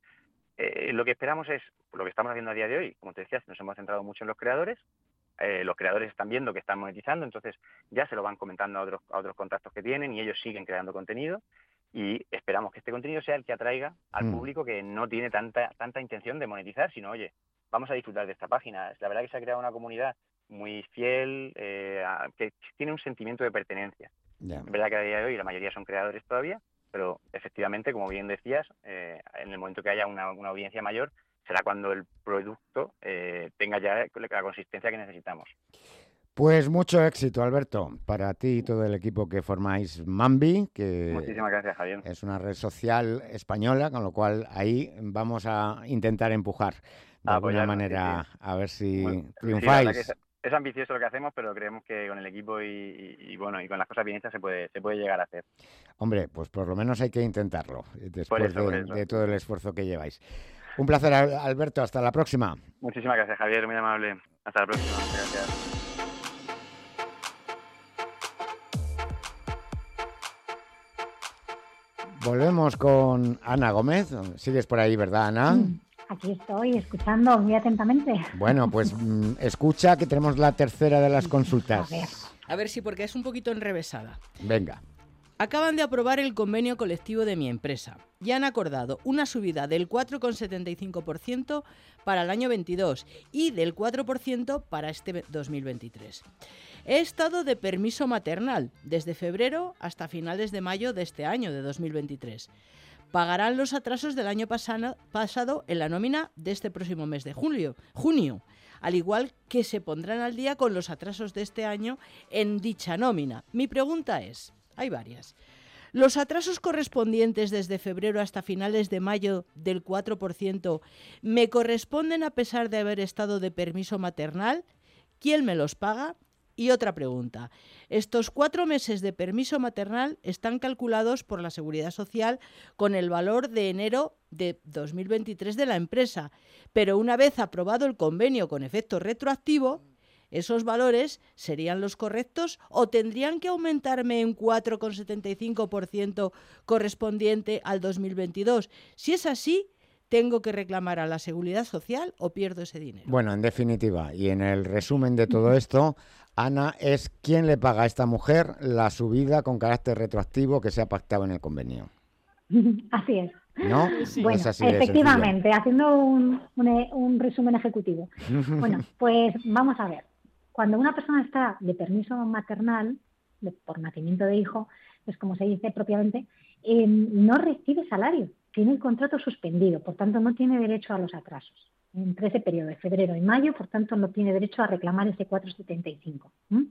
Q: lo que esperamos es, lo que estamos haciendo a día de hoy, como te decías, nos hemos centrado mucho en los creadores están viendo que están monetizando, entonces ya se lo van comentando a otros contactos que tienen y ellos siguen creando contenido y esperamos que este contenido sea el que atraiga al público que no tiene tanta intención de monetizar, sino, oye, vamos a disfrutar de esta página. La verdad que se ha creado una comunidad muy fiel, que tiene un sentimiento de pertenencia. Es verdad que a día de hoy la mayoría son creadores todavía, pero efectivamente, como bien decías, en el momento que haya una audiencia mayor, será cuando el producto tenga ya la consistencia que necesitamos.
B: Pues mucho éxito, Alberto, para ti y todo el equipo que formáis Mambi, que
Q: muchísimas gracias, Javier.
B: Es una red social española, con lo cual ahí vamos a intentar empujar de alguna manera, a ver si triunfáis.
Q: Sí, es ambicioso lo que hacemos, pero creemos que con el equipo y con las cosas bien hechas se puede llegar a hacer.
B: Hombre, pues por lo menos hay que intentarlo, después de todo el esfuerzo que lleváis. Un placer, Alberto. Hasta la próxima.
Q: Muchísimas gracias, Javier. Muy amable. Hasta la próxima. Gracias.
B: Volvemos con Ana Gómez. Sigues por ahí, ¿verdad, Ana?
E: Aquí estoy, escuchando muy atentamente.
B: Bueno, pues escucha que tenemos la tercera de las consultas.
C: A ver si, porque es un poquito enrevesada.
B: Venga.
C: Acaban de aprobar el convenio colectivo de mi empresa y han acordado una subida del 4,75% para el año 22 y del 4% para este 2023. He estado de permiso maternal desde febrero hasta finales de mayo de este año, de 2023. Pagarán los atrasos del año pasado en la nómina de este próximo mes de junio, al igual que se pondrán al día con los atrasos de este año en dicha nómina. Mi pregunta es, hay varias. ¿Los atrasos correspondientes desde febrero hasta finales de mayo del 4% me corresponden a pesar de haber estado de permiso maternal? ¿Quién me los paga? Y otra pregunta. Estos 4 meses de permiso maternal están calculados por la Seguridad Social con el valor de enero de 2023 de la empresa, pero una vez aprobado el convenio con efecto retroactivo, ¿esos valores serían los correctos o tendrían que aumentarme un 4,75% correspondiente al 2022? Si es así, ¿tengo que reclamar a la Seguridad Social o pierdo ese dinero?
B: Bueno, en definitiva, y en el resumen de todo esto, Ana, es quién le paga a esta mujer la subida con carácter retroactivo que se ha pactado en el convenio.
E: Así es.
B: ¿No?
E: Bueno,
B: es así
E: efectivamente, haciendo un resumen ejecutivo. Bueno, pues vamos a ver. Cuando una persona está de permiso maternal, por nacimiento de hijo, pues como se dice propiamente, no recibe salario, tiene el contrato suspendido, por tanto no tiene derecho a los atrasos. Entre ese periodo de febrero y mayo, por tanto no tiene derecho a reclamar ese 4,75.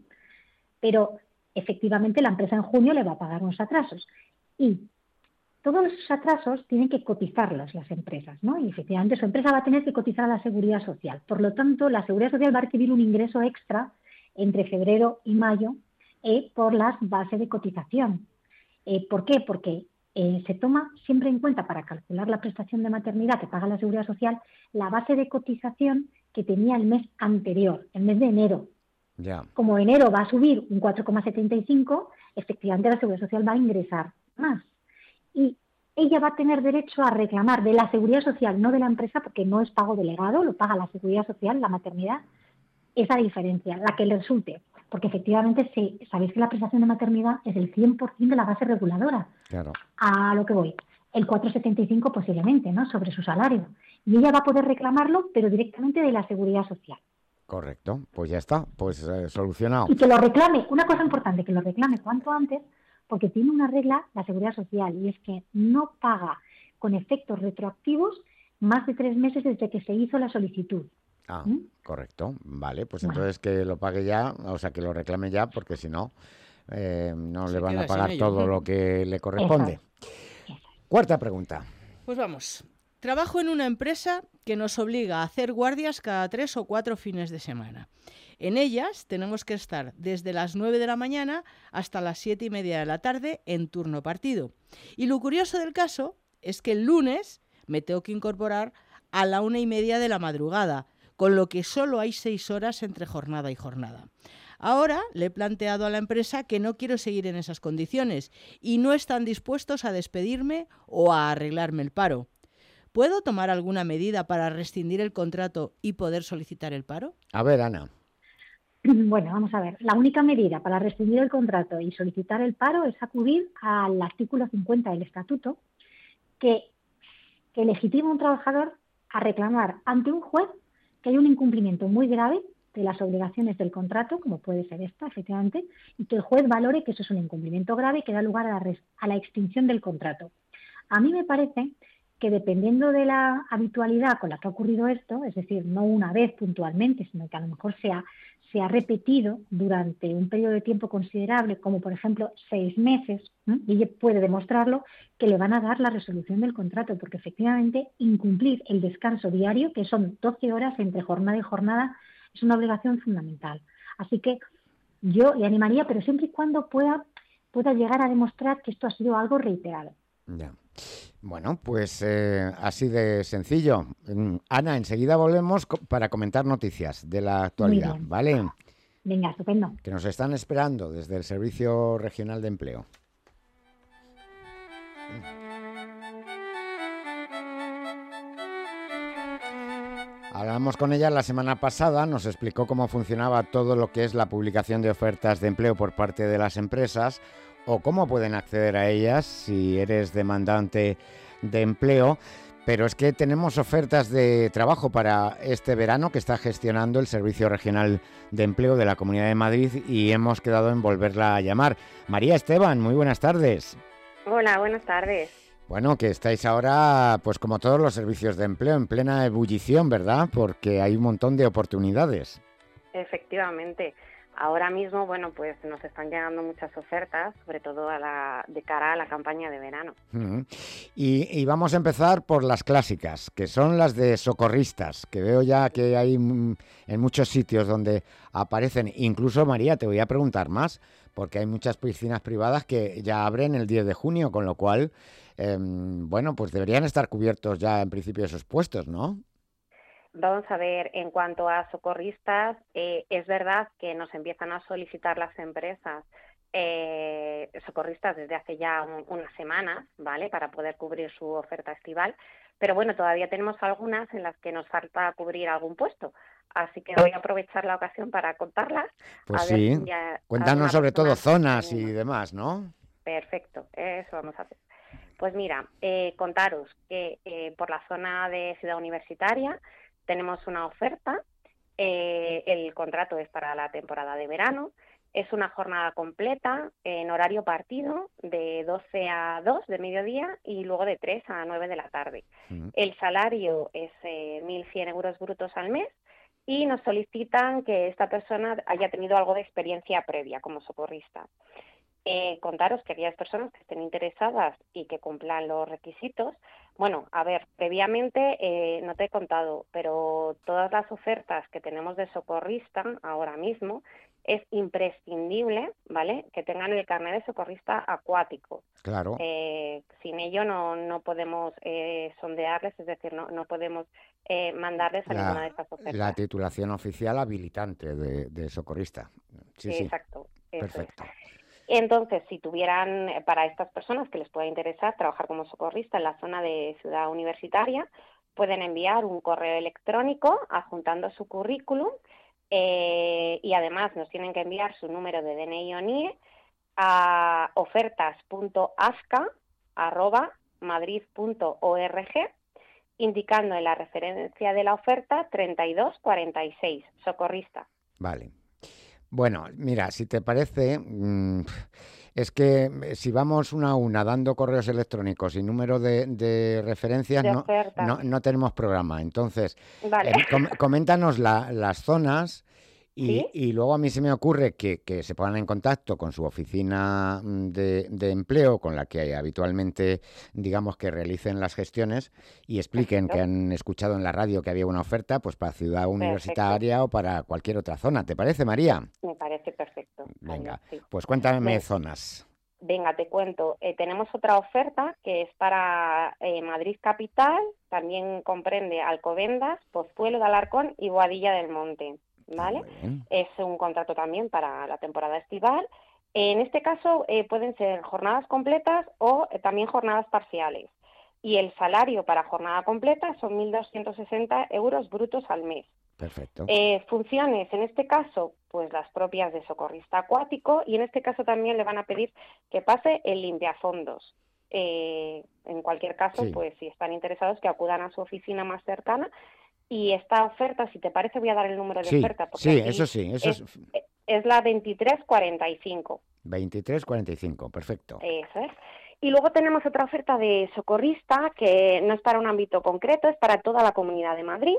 E: Pero efectivamente la empresa en junio le va a pagar unos atrasos. Y todos esos atrasos tienen que cotizarlos las empresas, ¿no? Y efectivamente su empresa va a tener que cotizar a la Seguridad Social. Por lo tanto, la Seguridad Social va a recibir un ingreso extra entre febrero y mayo por las bases de cotización. ¿Por qué? Porque se toma siempre en cuenta para calcular la prestación de maternidad que paga la Seguridad Social la base de cotización que tenía el mes anterior, el mes de enero.
B: Ya.
E: Como enero va a subir un 4,75, efectivamente la Seguridad Social va a ingresar más. Y ella va a tener derecho a reclamar de la Seguridad Social, no de la empresa, porque no es pago delegado, lo paga la Seguridad Social, la maternidad, esa diferencia, la que le resulte. Porque efectivamente sabéis que la prestación de maternidad es el 100% de la base reguladora.
B: Claro.
E: A lo que voy, el 4,75 posiblemente, ¿no? Sobre su salario. Y ella va a poder reclamarlo, pero directamente de la Seguridad Social.
B: Correcto, pues ya está, pues solucionado.
E: Y que lo reclame, una cosa importante, que lo reclame cuanto antes, porque tiene una regla la Seguridad Social, y es que no paga con efectos retroactivos más de 3 meses desde que se hizo la solicitud.
B: Ah, correcto, vale, pues entonces que lo pague ya, o sea, que lo reclame ya, porque si no, no le van a pagar todo lo que le corresponde. Cuarta pregunta.
C: Pues vamos. Trabajo en una empresa que nos obliga a hacer guardias cada 3 o 4 fines de semana. En ellas tenemos que estar desde las 9 de la mañana hasta las 7:30 de la tarde en turno partido. Y lo curioso del caso es que el lunes me tengo que incorporar a la 1:30 de la madrugada, con lo que solo hay 6 horas entre jornada y jornada. Ahora le he planteado a la empresa que no quiero seguir en esas condiciones y no están dispuestos a despedirme o a arreglarme el paro. ¿Puedo tomar alguna medida para rescindir el contrato y poder solicitar el paro?
B: A ver, Ana.
E: Bueno, vamos a ver. La única medida para rescindir el contrato y solicitar el paro es acudir al artículo 50 del Estatuto, que legitima a un trabajador a reclamar ante un juez que hay un incumplimiento muy grave de las obligaciones del contrato, como puede ser esta, efectivamente, y que el juez valore que eso es un incumplimiento grave que da lugar a la extinción del contrato. A mí me parece que dependiendo de la habitualidad con la que ha ocurrido esto, es decir, no una vez puntualmente, sino que a lo mejor se ha repetido durante un periodo de tiempo considerable, como por ejemplo 6 meses, y ella puede demostrarlo, que le van a dar la resolución del contrato, porque efectivamente incumplir el descanso diario, que son 12 horas entre jornada y jornada, es una obligación fundamental. Así que yo le animaría, pero siempre y cuando pueda llegar a demostrar que esto ha sido algo reiterado.
B: Ya. Bueno, pues así de sencillo. Ana, enseguida volvemos para comentar noticias de la actualidad, ¿vale?
E: Venga, estupendo.
B: Que nos están esperando desde el Servicio Regional de Empleo. Hablamos con ella la semana pasada, nos explicó cómo funcionaba todo lo que es la publicación de ofertas de empleo por parte de las empresas. o cómo pueden acceder a ellas si eres demandante de empleo. Pero es que tenemos ofertas de trabajo para este verano que está gestionando el Servicio Regional de Empleo de la Comunidad de Madrid y hemos quedado en volverla a llamar. María Esteban, muy buenas tardes.
R: Hola, buenas tardes.
B: Bueno, que estáis ahora, pues como todos los servicios de empleo, en plena ebullición, ¿verdad? Porque hay un montón de oportunidades.
R: Efectivamente. Ahora mismo, bueno, pues nos están llegando muchas ofertas, sobre todo de cara a la campaña de verano.
B: Y vamos a empezar por las clásicas, que son las de socorristas, que veo ya que hay en muchos sitios donde aparecen. Incluso, María, te voy a preguntar más, porque hay muchas piscinas privadas que ya abren el 10 de junio, con lo cual, bueno, pues deberían estar cubiertos ya en principio esos puestos, ¿no?
R: Vamos a ver, en cuanto a socorristas, es verdad que nos empiezan a solicitar las empresas socorristas desde hace ya unas semanas, ¿vale?, para poder cubrir su oferta estival, pero bueno, todavía tenemos algunas en las que nos falta cubrir algún puesto, así que voy a aprovechar la ocasión para contarlas.
B: Pues sí, cuéntanos sobre todo zonas y demás, ¿no?
R: Perfecto, eso vamos a hacer. Pues mira, contaros que por la zona de Ciudad Universitaria tenemos una oferta, el contrato es para la temporada de verano, es una jornada completa en horario partido de 12 a 2 de mediodía y luego de 3 a 9 de la tarde. El salario es 1.100 euros brutos al mes y nos solicitan que esta persona haya tenido algo de experiencia previa como socorrista. Contaros que aquellas personas que estén interesadas y que cumplan los requisitos, bueno, a ver, previamente no te he contado, pero todas las ofertas que tenemos de socorrista ahora mismo es imprescindible, ¿vale?, que tengan el carnet de socorrista acuático.
B: Claro.
R: Sin ello no podemos sondearles, es decir, no podemos mandarles a ninguna de estas ofertas.
B: La titulación oficial habilitante de socorrista. Sí,
R: exacto.
B: Perfecto.
R: Entonces, si tuvieran, para estas personas que les pueda interesar trabajar como socorrista en la zona de Ciudad Universitaria, pueden enviar un correo electrónico adjuntando su currículum y además nos tienen que enviar su número de DNI o NIE a ofertas.asca@madrid.org, indicando en la referencia de la oferta 3246, socorrista.
B: Vale. Bueno, mira, si te parece, es que si vamos una a una dando correos electrónicos y número de referencias, no tenemos programa. Entonces,
R: vale.
B: Coméntanos las zonas
R: ¿Sí?
B: y luego a mí se me ocurre que se pongan en contacto con su oficina de empleo, con la que habitualmente, digamos, que realicen las gestiones y expliquen que han escuchado en la radio que había una oferta, pues para Ciudad Universitaria o para cualquier otra zona. ¿Te parece, María?
R: Me parece perfecto.
B: Venga,
R: sí.
B: Pues cuéntame zonas.
R: Venga, te cuento. Tenemos otra oferta que es para Madrid Capital, también comprende Alcobendas, Pozuelo de Alarcón y Boadilla del Monte, ¿vale? Es un contrato también para la temporada estival. En este caso pueden ser jornadas completas o también jornadas parciales. Y el salario para jornada completa son 1.260 euros brutos al mes.
B: Perfecto.
R: Funciones, en este caso, pues las propias de socorrista acuático, y en este caso también le van a pedir que pase el limpiafondos. En cualquier caso,
B: Sí.
R: pues si están interesados, que acudan a su oficina más cercana. Y esta oferta, si te parece, voy a dar el número de
B: Sí,
R: oferta. Porque
B: sí,
R: aquí
B: eso sí. Eso
R: es la 2345.
B: 2345, perfecto.
R: Eso es. Y luego tenemos otra oferta de socorrista que no es para un ámbito concreto, es para toda la Comunidad de Madrid.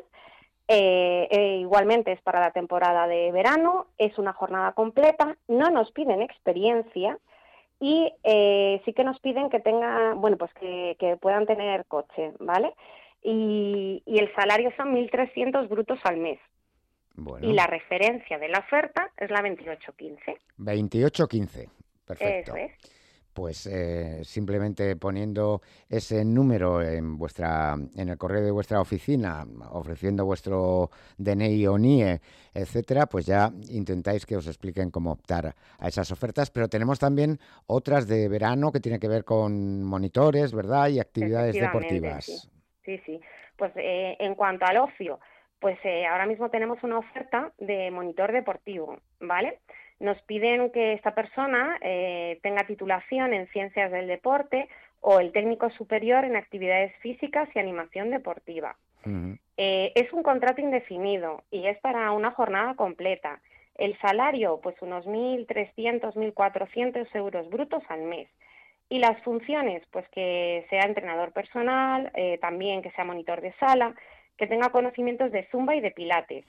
R: Igualmente es para la temporada de verano, es una jornada completa, no nos piden experiencia y sí que nos piden que tengan, bueno, pues que puedan tener coche, ¿vale? Y el salario son 1.300 brutos al mes.
B: Bueno.
R: Y la referencia de la oferta es la 2815.
B: 2815, perfecto.
R: Eso es.
B: Pues simplemente poniendo ese número en el correo de vuestra oficina, ofreciendo vuestro DNI o NIE, etcétera, pues ya intentáis que os expliquen cómo optar a esas ofertas. Pero tenemos también otras de verano que tienen que ver con monitores, ¿verdad? Y actividades deportivas.
R: Sí. Pues en cuanto al ocio, pues ahora mismo tenemos una oferta de monitor deportivo, ¿vale? Nos piden que esta persona tenga titulación en Ciencias del Deporte o el técnico superior en Actividades Físicas y Animación Deportiva. Es un contrato indefinido y es para una jornada completa. El salario, pues unos 1.300, 1.400 euros brutos al mes. Y las funciones, pues que sea entrenador personal, también que sea monitor de sala, que tenga conocimientos de Zumba y de Pilates,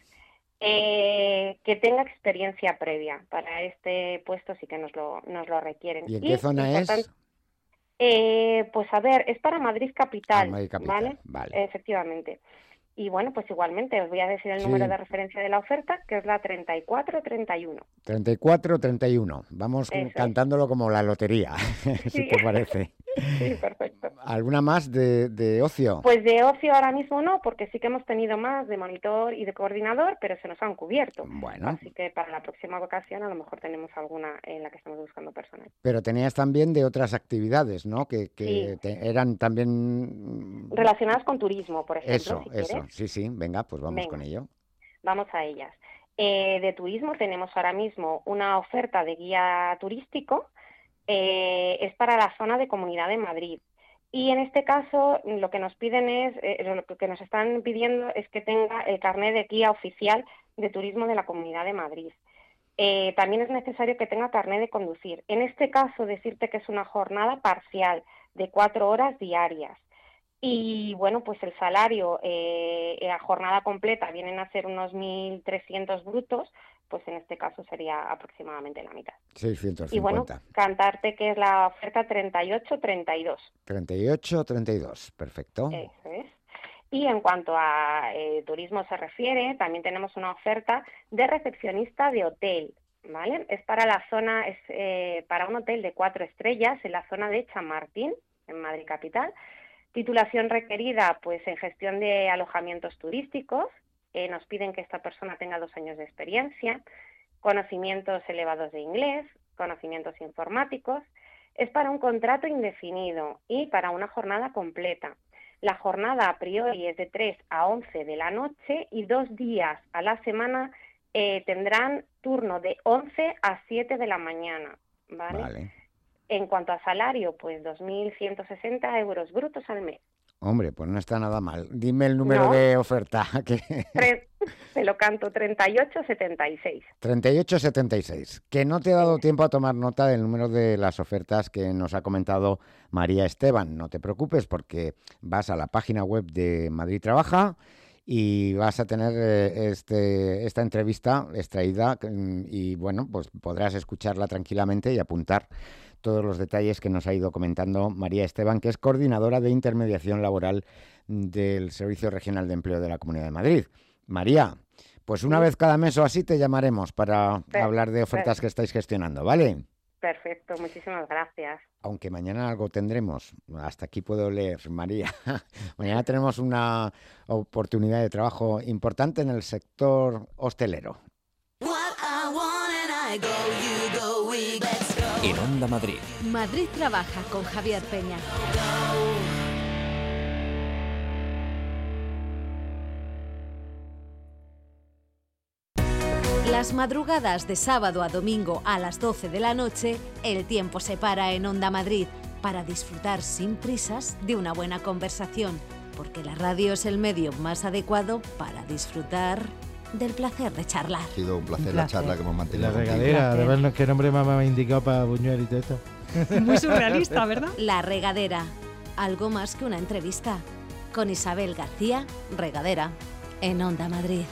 R: que tenga experiencia previa. Para este puesto sí que nos lo requieren.
B: ¿Y en qué zona es?
R: Pues a ver, es para Madrid Capital,
B: Madrid Capital,
R: ¿vale? Efectivamente. Y bueno, pues igualmente os voy a decir el número de referencia de la oferta, que es la 3431.
B: 3431. Vamos cantándolo como la lotería, si te parece.
R: Sí, perfecto.
B: ¿Alguna más de ocio?
R: Pues de ocio ahora mismo no, porque sí que hemos tenido más de monitor y de coordinador, pero se nos han cubierto.
B: Bueno.
R: Así que para la próxima ocasión a lo mejor tenemos alguna en la que estamos buscando personal.
B: Pero tenías también de otras actividades, ¿no? Que eran también...
R: relacionadas con turismo, por ejemplo.
B: Eso. Sí. Venga, pues vamos con ello.
R: Vamos a ellas. De turismo tenemos ahora mismo una oferta de guía turístico. Es para la zona de Comunidad de Madrid y en este caso lo que nos piden lo que nos están pidiendo es que tenga el carnet de guía oficial de turismo de la Comunidad de Madrid. También es necesario que tenga carnet de conducir. En este caso decirte que es una jornada parcial de 4 horas diarias y bueno, pues el salario a jornada completa vienen a ser unos 1.300 brutos, pues en este caso sería aproximadamente la mitad.
B: 650.
R: Y bueno, cantarte que es la oferta 38-32.
B: 38-32, perfecto.
R: Eso es. Y en cuanto a turismo se refiere, también tenemos una oferta de recepcionista de hotel, ¿vale? Es para la zona, para un hotel de 4 estrellas en la zona de Chamartín, en Madrid Capital. Titulación requerida, pues en gestión de alojamientos turísticos. Nos piden que esta persona tenga 2 años de experiencia, conocimientos elevados de inglés, conocimientos informáticos. Es para un contrato indefinido y para una jornada completa. La jornada a priori es de 3 a 11 de la noche y 2 días a la semana tendrán turno de 11 a 7 de la mañana, ¿vale? En cuanto a salario, pues 2.160 euros brutos al mes.
B: Hombre, pues no está nada mal. Dime el número de oferta.
R: Te lo canto, 3876.
B: 3876. Que no te he dado tiempo a tomar nota del número de las ofertas que nos ha comentado María Esteban. No te preocupes porque vas a la página web de Madrid Trabaja y vas a tener esta entrevista extraída y bueno, pues podrás escucharla tranquilamente y apuntar todos los detalles que nos ha ido comentando María Esteban, que es coordinadora de intermediación laboral del Servicio Regional de Empleo de la Comunidad de Madrid. María, pues una vez cada mes o así te llamaremos para hablar de ofertas que estáis gestionando, ¿vale?
R: Perfecto, muchísimas gracias.
B: Aunque mañana algo tendremos, hasta aquí puedo leer, María. Mañana tenemos una oportunidad de trabajo importante en el sector hostelero.
A: En Onda Madrid.
F: Madrid Trabaja con Javier Peña. Las madrugadas de sábado a domingo a las 12 de la noche, el tiempo se para en Onda Madrid para disfrutar sin prisas de una buena conversación, porque la radio es el medio más adecuado para disfrutar del placer de charlar.
S: Ha sido un placer la charla que hemos mantenido.
T: La regadera, de vernos qué nombre más me ha indicado para Buñuel y todo esto.
M: Muy surrealista, ¿verdad?
F: La regadera, algo más que una entrevista. Con Isabel García, Regadera, en Onda Madrid.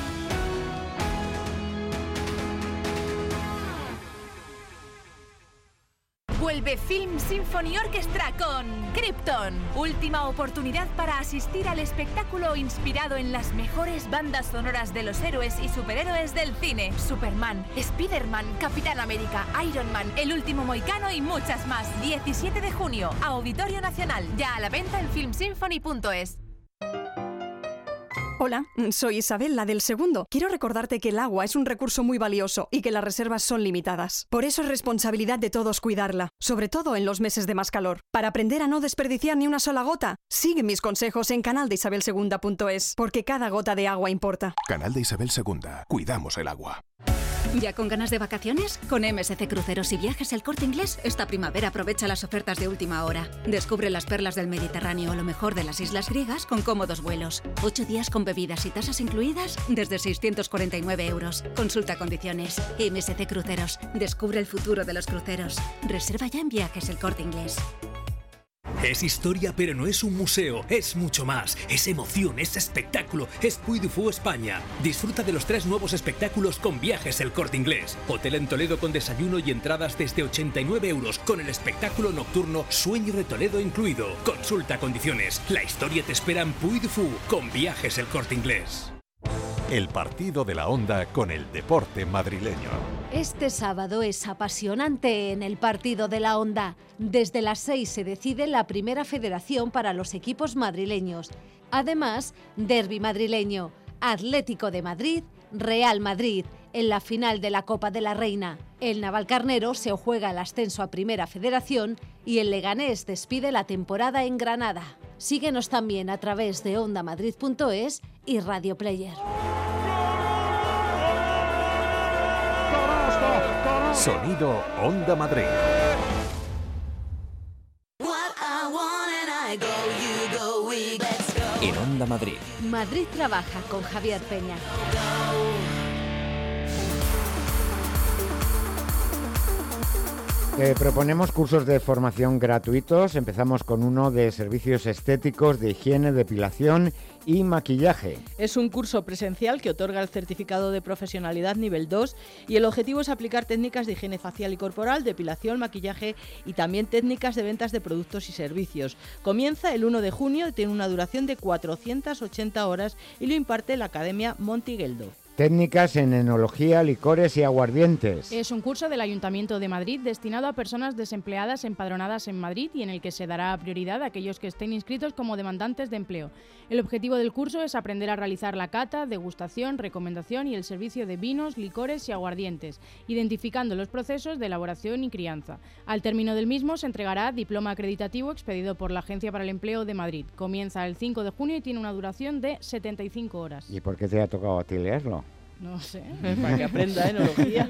U: Vuelve Film Symphony Orchestra con Krypton. Última oportunidad para asistir al espectáculo inspirado en las mejores bandas sonoras de los héroes y superhéroes del cine. Superman, Spider-Man, Capitán América, Iron Man, El Último Mohicano y muchas más. 17 de junio, Auditorio Nacional. Ya a la venta en filmsymphony.es.
H: Hola, soy Isabel, la del segundo. Quiero recordarte que el agua es un recurso muy valioso y que las reservas son limitadas. Por eso es responsabilidad de todos cuidarla, sobre todo en los meses de más calor. Para aprender a no desperdiciar ni una sola gota, sigue mis consejos en canaldeisabelsegunda.es, porque cada gota de agua importa.
V: Canal de Isabel II. Cuidamos el agua.
I: ¿Ya con ganas de vacaciones? Con MSC Cruceros y Viajes El Corte Inglés, esta primavera aprovecha las ofertas de última hora. Descubre las perlas del Mediterráneo o lo mejor de las islas griegas con cómodos vuelos. 8 días con bebidas y tasas incluidas desde 649 euros. Consulta condiciones. MSC Cruceros. Descubre el futuro de los cruceros. Reserva ya en Viajes El Corte Inglés.
J: Es historia, pero no es un museo, es mucho más. Es emoción, es espectáculo, es Puy du Fou España. Disfruta de los 3 nuevos espectáculos con Viajes El Corte Inglés. Hotel en Toledo con desayuno y entradas desde 89 euros, con el espectáculo nocturno Sueño de Toledo incluido. Consulta condiciones. La historia te espera en Puy du Fou con Viajes El Corte Inglés.
G: El partido de la Onda con el deporte madrileño.
F: Este sábado es apasionante en el partido de la Onda. Desde las 6 se decide la primera federación para los equipos madrileños. Además, derbi madrileño, Atlético de Madrid, Real Madrid, en la final de la Copa de la Reina. El Navalcarnero se juega el ascenso a Primera Federación y el Leganés despide la temporada en Granada. Síguenos también a través de ondamadrid.es y Radio Player.
G: Sonido Onda Madrid.
A: En Onda Madrid.
F: Madrid trabaja con Javier Peña.
B: Proponemos cursos de formación gratuitos. Empezamos con uno de servicios estéticos, de higiene, depilación y maquillaje.
C: Es un curso presencial que otorga el certificado de profesionalidad nivel 2 y el objetivo es aplicar técnicas de higiene facial y corporal, depilación, maquillaje y también técnicas de ventas de productos y servicios. Comienza el 1 de junio, tiene una duración de 480 horas y lo imparte la Academia Montigueldo.
B: Técnicas en enología, licores y aguardientes.
M: Es un curso del Ayuntamiento de Madrid destinado a personas desempleadas empadronadas en Madrid y en el que se dará prioridad a aquellos que estén inscritos como demandantes de empleo. El objetivo del curso es aprender a realizar la cata, degustación, recomendación y el servicio de vinos, licores y aguardientes, identificando los procesos de elaboración y crianza. Al término del mismo se entregará diploma acreditativo expedido por la Agencia para el Empleo de Madrid. Comienza el 5 de junio y tiene una duración de 75 horas.
B: ¿Y por qué te ha tocado a ti leerlo?
C: No sé, para que aprenda enología.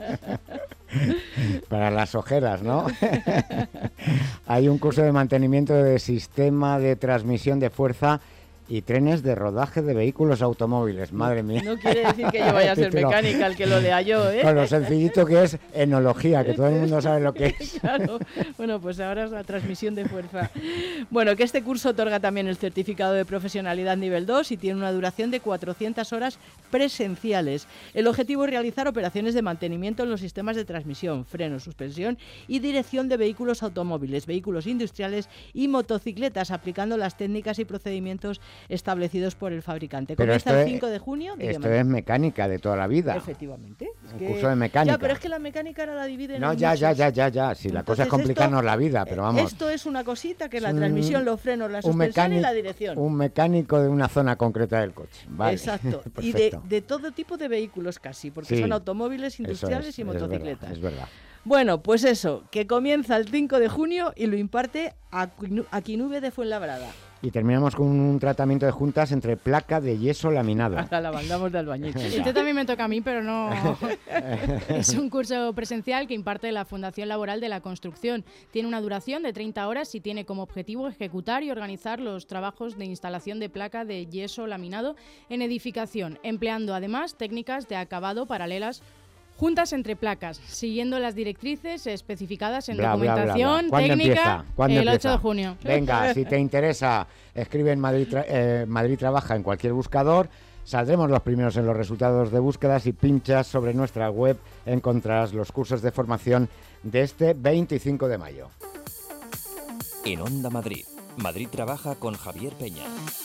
B: Para las ojeras, ¿no? Hay un curso de mantenimiento de sistema de transmisión de fuerza y trenes de rodaje de vehículos automóviles. Madre mía.
C: No quiere decir que yo vaya a ser mecánica, el que lo lea yo, ¿eh?
B: Con lo sencillito que es enología, que todo el mundo sabe lo que es.
C: Claro. Bueno, pues ahora es la transmisión de fuerza. Bueno, que este curso otorga también el certificado de profesionalidad nivel 2 y tiene una duración de 400 horas presenciales. El objetivo es realizar operaciones de mantenimiento en los sistemas de transmisión, freno, suspensión y dirección de vehículos automóviles, vehículos industriales y motocicletas, aplicando las técnicas y procedimientos establecidos por el fabricante.
B: Pero
C: comienza el 5 de junio.
B: Esto es mecánica de toda la vida.
C: Efectivamente.
B: Un curso de mecánica.
C: Ya, pero es que la mecánica ahora la dividen
B: No,
C: en
B: ya.
C: muchos.
B: Si la cosa es complicarnos la vida, pero vamos.
C: Esto es una cosita que la transmisión, los frenos, la suspensión y la dirección.
B: Un mecánico de una zona concreta del coche. Vale.
C: Exacto. Y de todo tipo de vehículos casi, porque
B: sí,
C: son automóviles, industriales y motocicletas.
B: Es verdad.
C: Bueno, pues eso, que comienza el 5 de junio y lo imparte Aquinube de Fuenlabrada.
B: Y terminamos con un tratamiento de juntas entre placa de yeso laminado.
C: Ahora la mandamos de albañil.
M: Este también me toca a mí, pero no. Es un curso presencial que imparte la Fundación Laboral de la Construcción. Tiene una duración de 30 horas y tiene como objetivo ejecutar y organizar los trabajos de instalación de placa de yeso laminado en edificación, empleando además técnicas de acabado paralelas. Juntas entre placas, siguiendo las directrices especificadas en documentación técnica el 8 de junio.
B: Venga, si te interesa, escribe en Madrid Trabaja en cualquier buscador. Saldremos los primeros en los resultados de búsqueda. Si pinchas sobre nuestra web encontrarás los cursos de formación de este 25 de mayo.
A: En Onda Madrid, Madrid Trabaja con Javier Peña.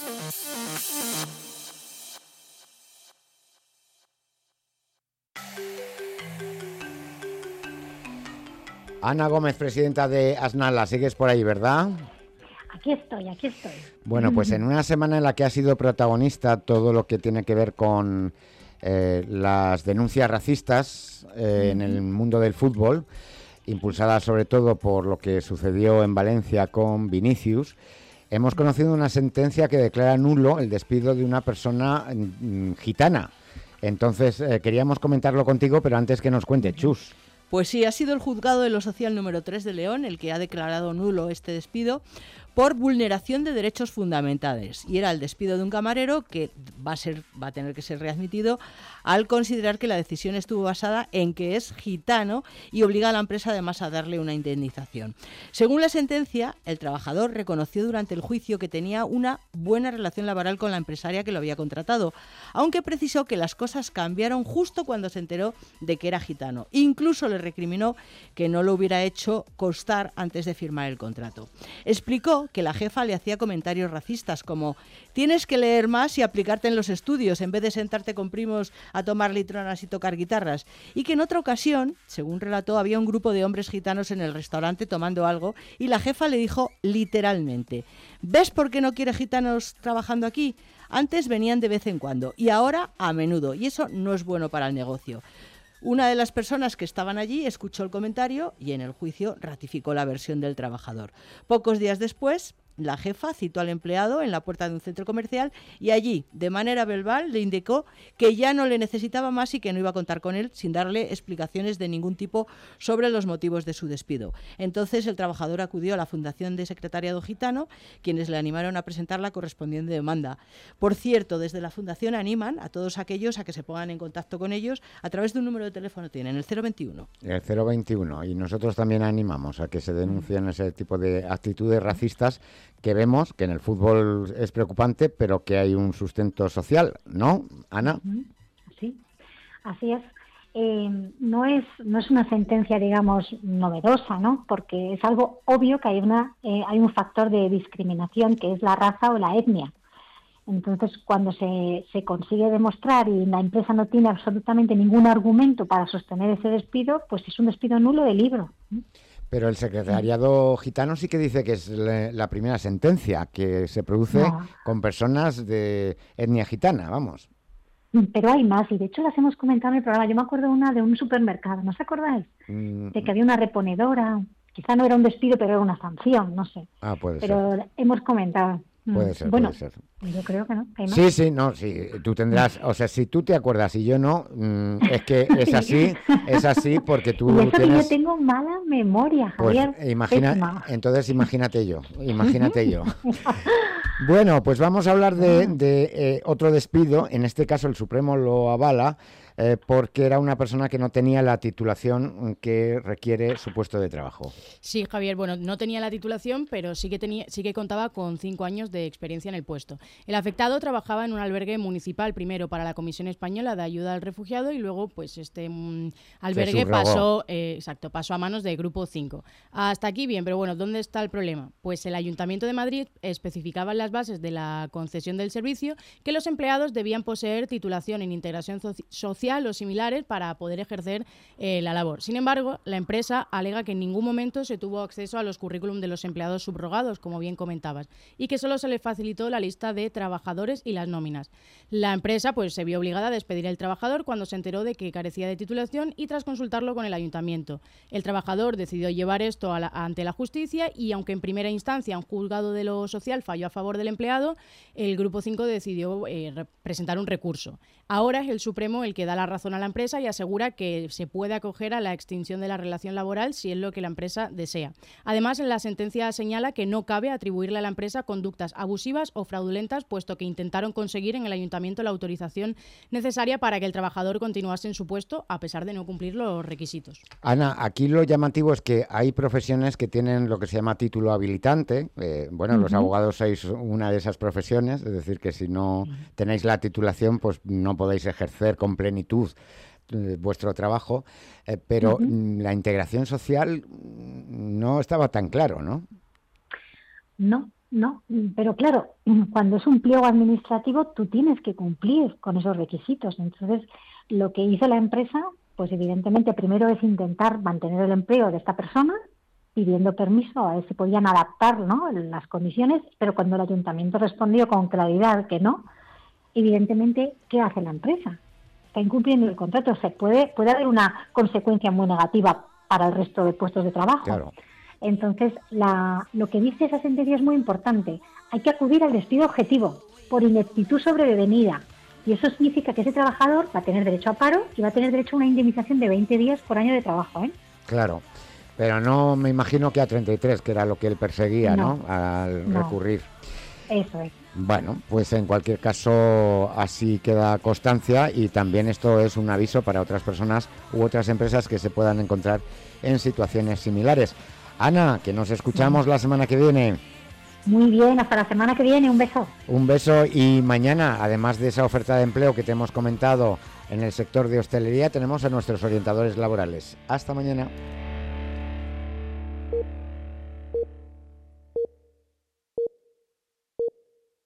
B: Ana Gómez, presidenta de Asnala, sigues por ahí, ¿verdad?
E: Aquí estoy.
B: Bueno, pues en una semana en la que ha sido protagonista todo lo que tiene que ver con las denuncias racistas en el mundo del fútbol, impulsadas sobre todo por lo que sucedió en Valencia con Vinicius, hemos conocido una sentencia que declara nulo el despido de una persona gitana. Entonces, queríamos comentarlo contigo, pero antes que nos cuente Chus.
C: Pues sí, ha sido el juzgado de lo social número 3 de León el que ha declarado nulo este despido por vulneración de derechos fundamentales. Y era el despido de un camarero que va a tener que ser readmitido al considerar que la decisión estuvo basada en que es gitano y obliga a la empresa además a darle una indemnización. Según la sentencia, el trabajador reconoció durante el juicio que tenía una buena relación laboral con la empresaria que lo había contratado, aunque precisó que las cosas cambiaron justo cuando se enteró de que era gitano. Incluso le recriminó que no lo hubiera hecho constar antes de firmar el contrato. Explicó que la jefa le hacía comentarios racistas como «tienes que leer más y aplicarte en los estudios en vez de sentarte con primos a tomar litronas y tocar guitarras», y que en otra ocasión, según relató, había un grupo de hombres gitanos en el restaurante tomando algo y la jefa le dijo literalmente «¿ves por qué no quiere gitanos trabajando aquí? Antes venían de vez en cuando y ahora a menudo, y eso no es bueno para el negocio». Una de las personas que estaban allí escuchó el comentario y en el juicio ratificó la versión del trabajador. Pocos días después, la jefa citó al empleado en la puerta de un centro comercial y allí, de manera verbal, le indicó que ya no le necesitaba más y que no iba a contar con él, sin darle explicaciones de ningún tipo sobre los motivos de su despido. Entonces, el trabajador acudió a la Fundación de Secretariado Gitano, quienes le animaron a presentar la correspondiente demanda. Por cierto, desde la Fundación animan a todos aquellos a que se pongan en contacto con ellos a través de un número de teléfono, tienen el 021.
B: El 021, y nosotros también animamos a que se denuncien ese tipo de actitudes racistas que vemos que en el fútbol es preocupante, pero que hay un sustento social, ¿no, Ana?
E: Sí, así es. No es una sentencia, digamos, novedosa, ¿no? Porque es algo obvio que hay un factor de discriminación que es la raza o la etnia. Entonces, cuando se consigue demostrar y la empresa no tiene absolutamente ningún argumento para sostener ese despido, pues es un despido nulo de libro.
B: Pero el secretariado gitano sí que dice que es la primera sentencia que se produce con personas de etnia gitana, vamos.
E: Pero hay más, y de hecho las hemos comentado en el programa. Yo me acuerdo una de un supermercado, ¿no os acordáis? De que había una reponedora, quizá no era un despido, pero era una sanción, no sé.
B: Ah, puede ser.
E: Pero hemos comentado.
B: Puede ser,
E: bueno,
B: puede ser.
E: Yo creo que no. ¿Hay más?
B: Sí, tú tendrás, o sea, si tú te acuerdas y yo no, es que es así porque tú
E: y eso
B: tienes...
E: Que yo tengo mala memoria, Javier.
B: Pues entonces imagínate yo. Bueno, pues vamos a hablar de otro despido, en este caso el Supremo lo avala, porque era una persona que no tenía la titulación que requiere su puesto de trabajo.
M: Sí, Javier, bueno, no tenía la titulación, pero sí que contaba con 5 años de experiencia en el puesto. El afectado trabajaba en un albergue municipal, primero para la Comisión Española de Ayuda al Refugiado y luego pues este albergue pasó a manos de Grupo 5. Hasta aquí bien, pero bueno, ¿dónde está el problema? Pues el Ayuntamiento de Madrid especificaba en las bases de la concesión del servicio que los empleados debían poseer titulación en integración social o similares para poder ejercer la labor. Sin embargo, la empresa alega que en ningún momento se tuvo acceso a los currículum de los empleados subrogados, como bien comentabas, y que solo se les facilitó la lista de trabajadores y las nóminas. La empresa pues se vio obligada a despedir al trabajador cuando se enteró de que carecía de titulación y tras consultarlo con el ayuntamiento. El trabajador decidió llevar esto ante la justicia y aunque en primera instancia un juzgado de lo social falló a favor del empleado, el Grupo 5 decidió presentar un recurso. Ahora es el Supremo el que da la razón a la empresa y asegura que se puede acoger a la extinción de la relación laboral si es lo que la empresa desea. Además, en la sentencia señala que no cabe atribuirle a la empresa conductas abusivas o fraudulentas, puesto que intentaron conseguir en el ayuntamiento la autorización necesaria para que el trabajador continuase en su puesto a pesar de no cumplir los requisitos.
B: Ana, aquí lo llamativo es que hay profesiones que tienen lo que se llama título habilitante. Los abogados sois una de esas profesiones, es decir, que si no tenéis la titulación, pues no podéis ejercer con plenitud vuestro trabajo, pero la integración social no estaba tan claro, ¿no?
E: No, pero claro, cuando es un pliego administrativo tú tienes que cumplir con esos requisitos. Entonces, lo que hizo la empresa, pues evidentemente primero es intentar mantener el empleo de esta persona, pidiendo permiso a ver si podían adaptar, ¿no?, las condiciones, pero cuando el ayuntamiento respondió con claridad que no, evidentemente, ¿qué hace la empresa? Está incumpliendo el contrato. Puede haber una consecuencia muy negativa para el resto de puestos de trabajo.
B: Claro.
E: Entonces, lo que dice esa sentencia es muy importante. Hay que acudir al despido objetivo por ineptitud sobrevenida Y eso significa que ese trabajador va a tener derecho a paro y va a tener derecho a una indemnización de 20 días por año de trabajo, ¿eh?
B: Claro, pero no me imagino que a 33, que era lo que él perseguía, ¿no? Al recurrir.
E: Eso es.
B: Bueno, pues en cualquier caso así queda constancia, y también esto es un aviso para otras personas u otras empresas que se puedan encontrar en situaciones similares. Ana, que nos escuchamos la semana que viene.
E: Muy bien, hasta la semana que viene, un beso.
B: Un beso, y mañana, además de esa oferta de empleo que te hemos comentado en el sector de hostelería, tenemos a nuestros orientadores laborales. Hasta mañana.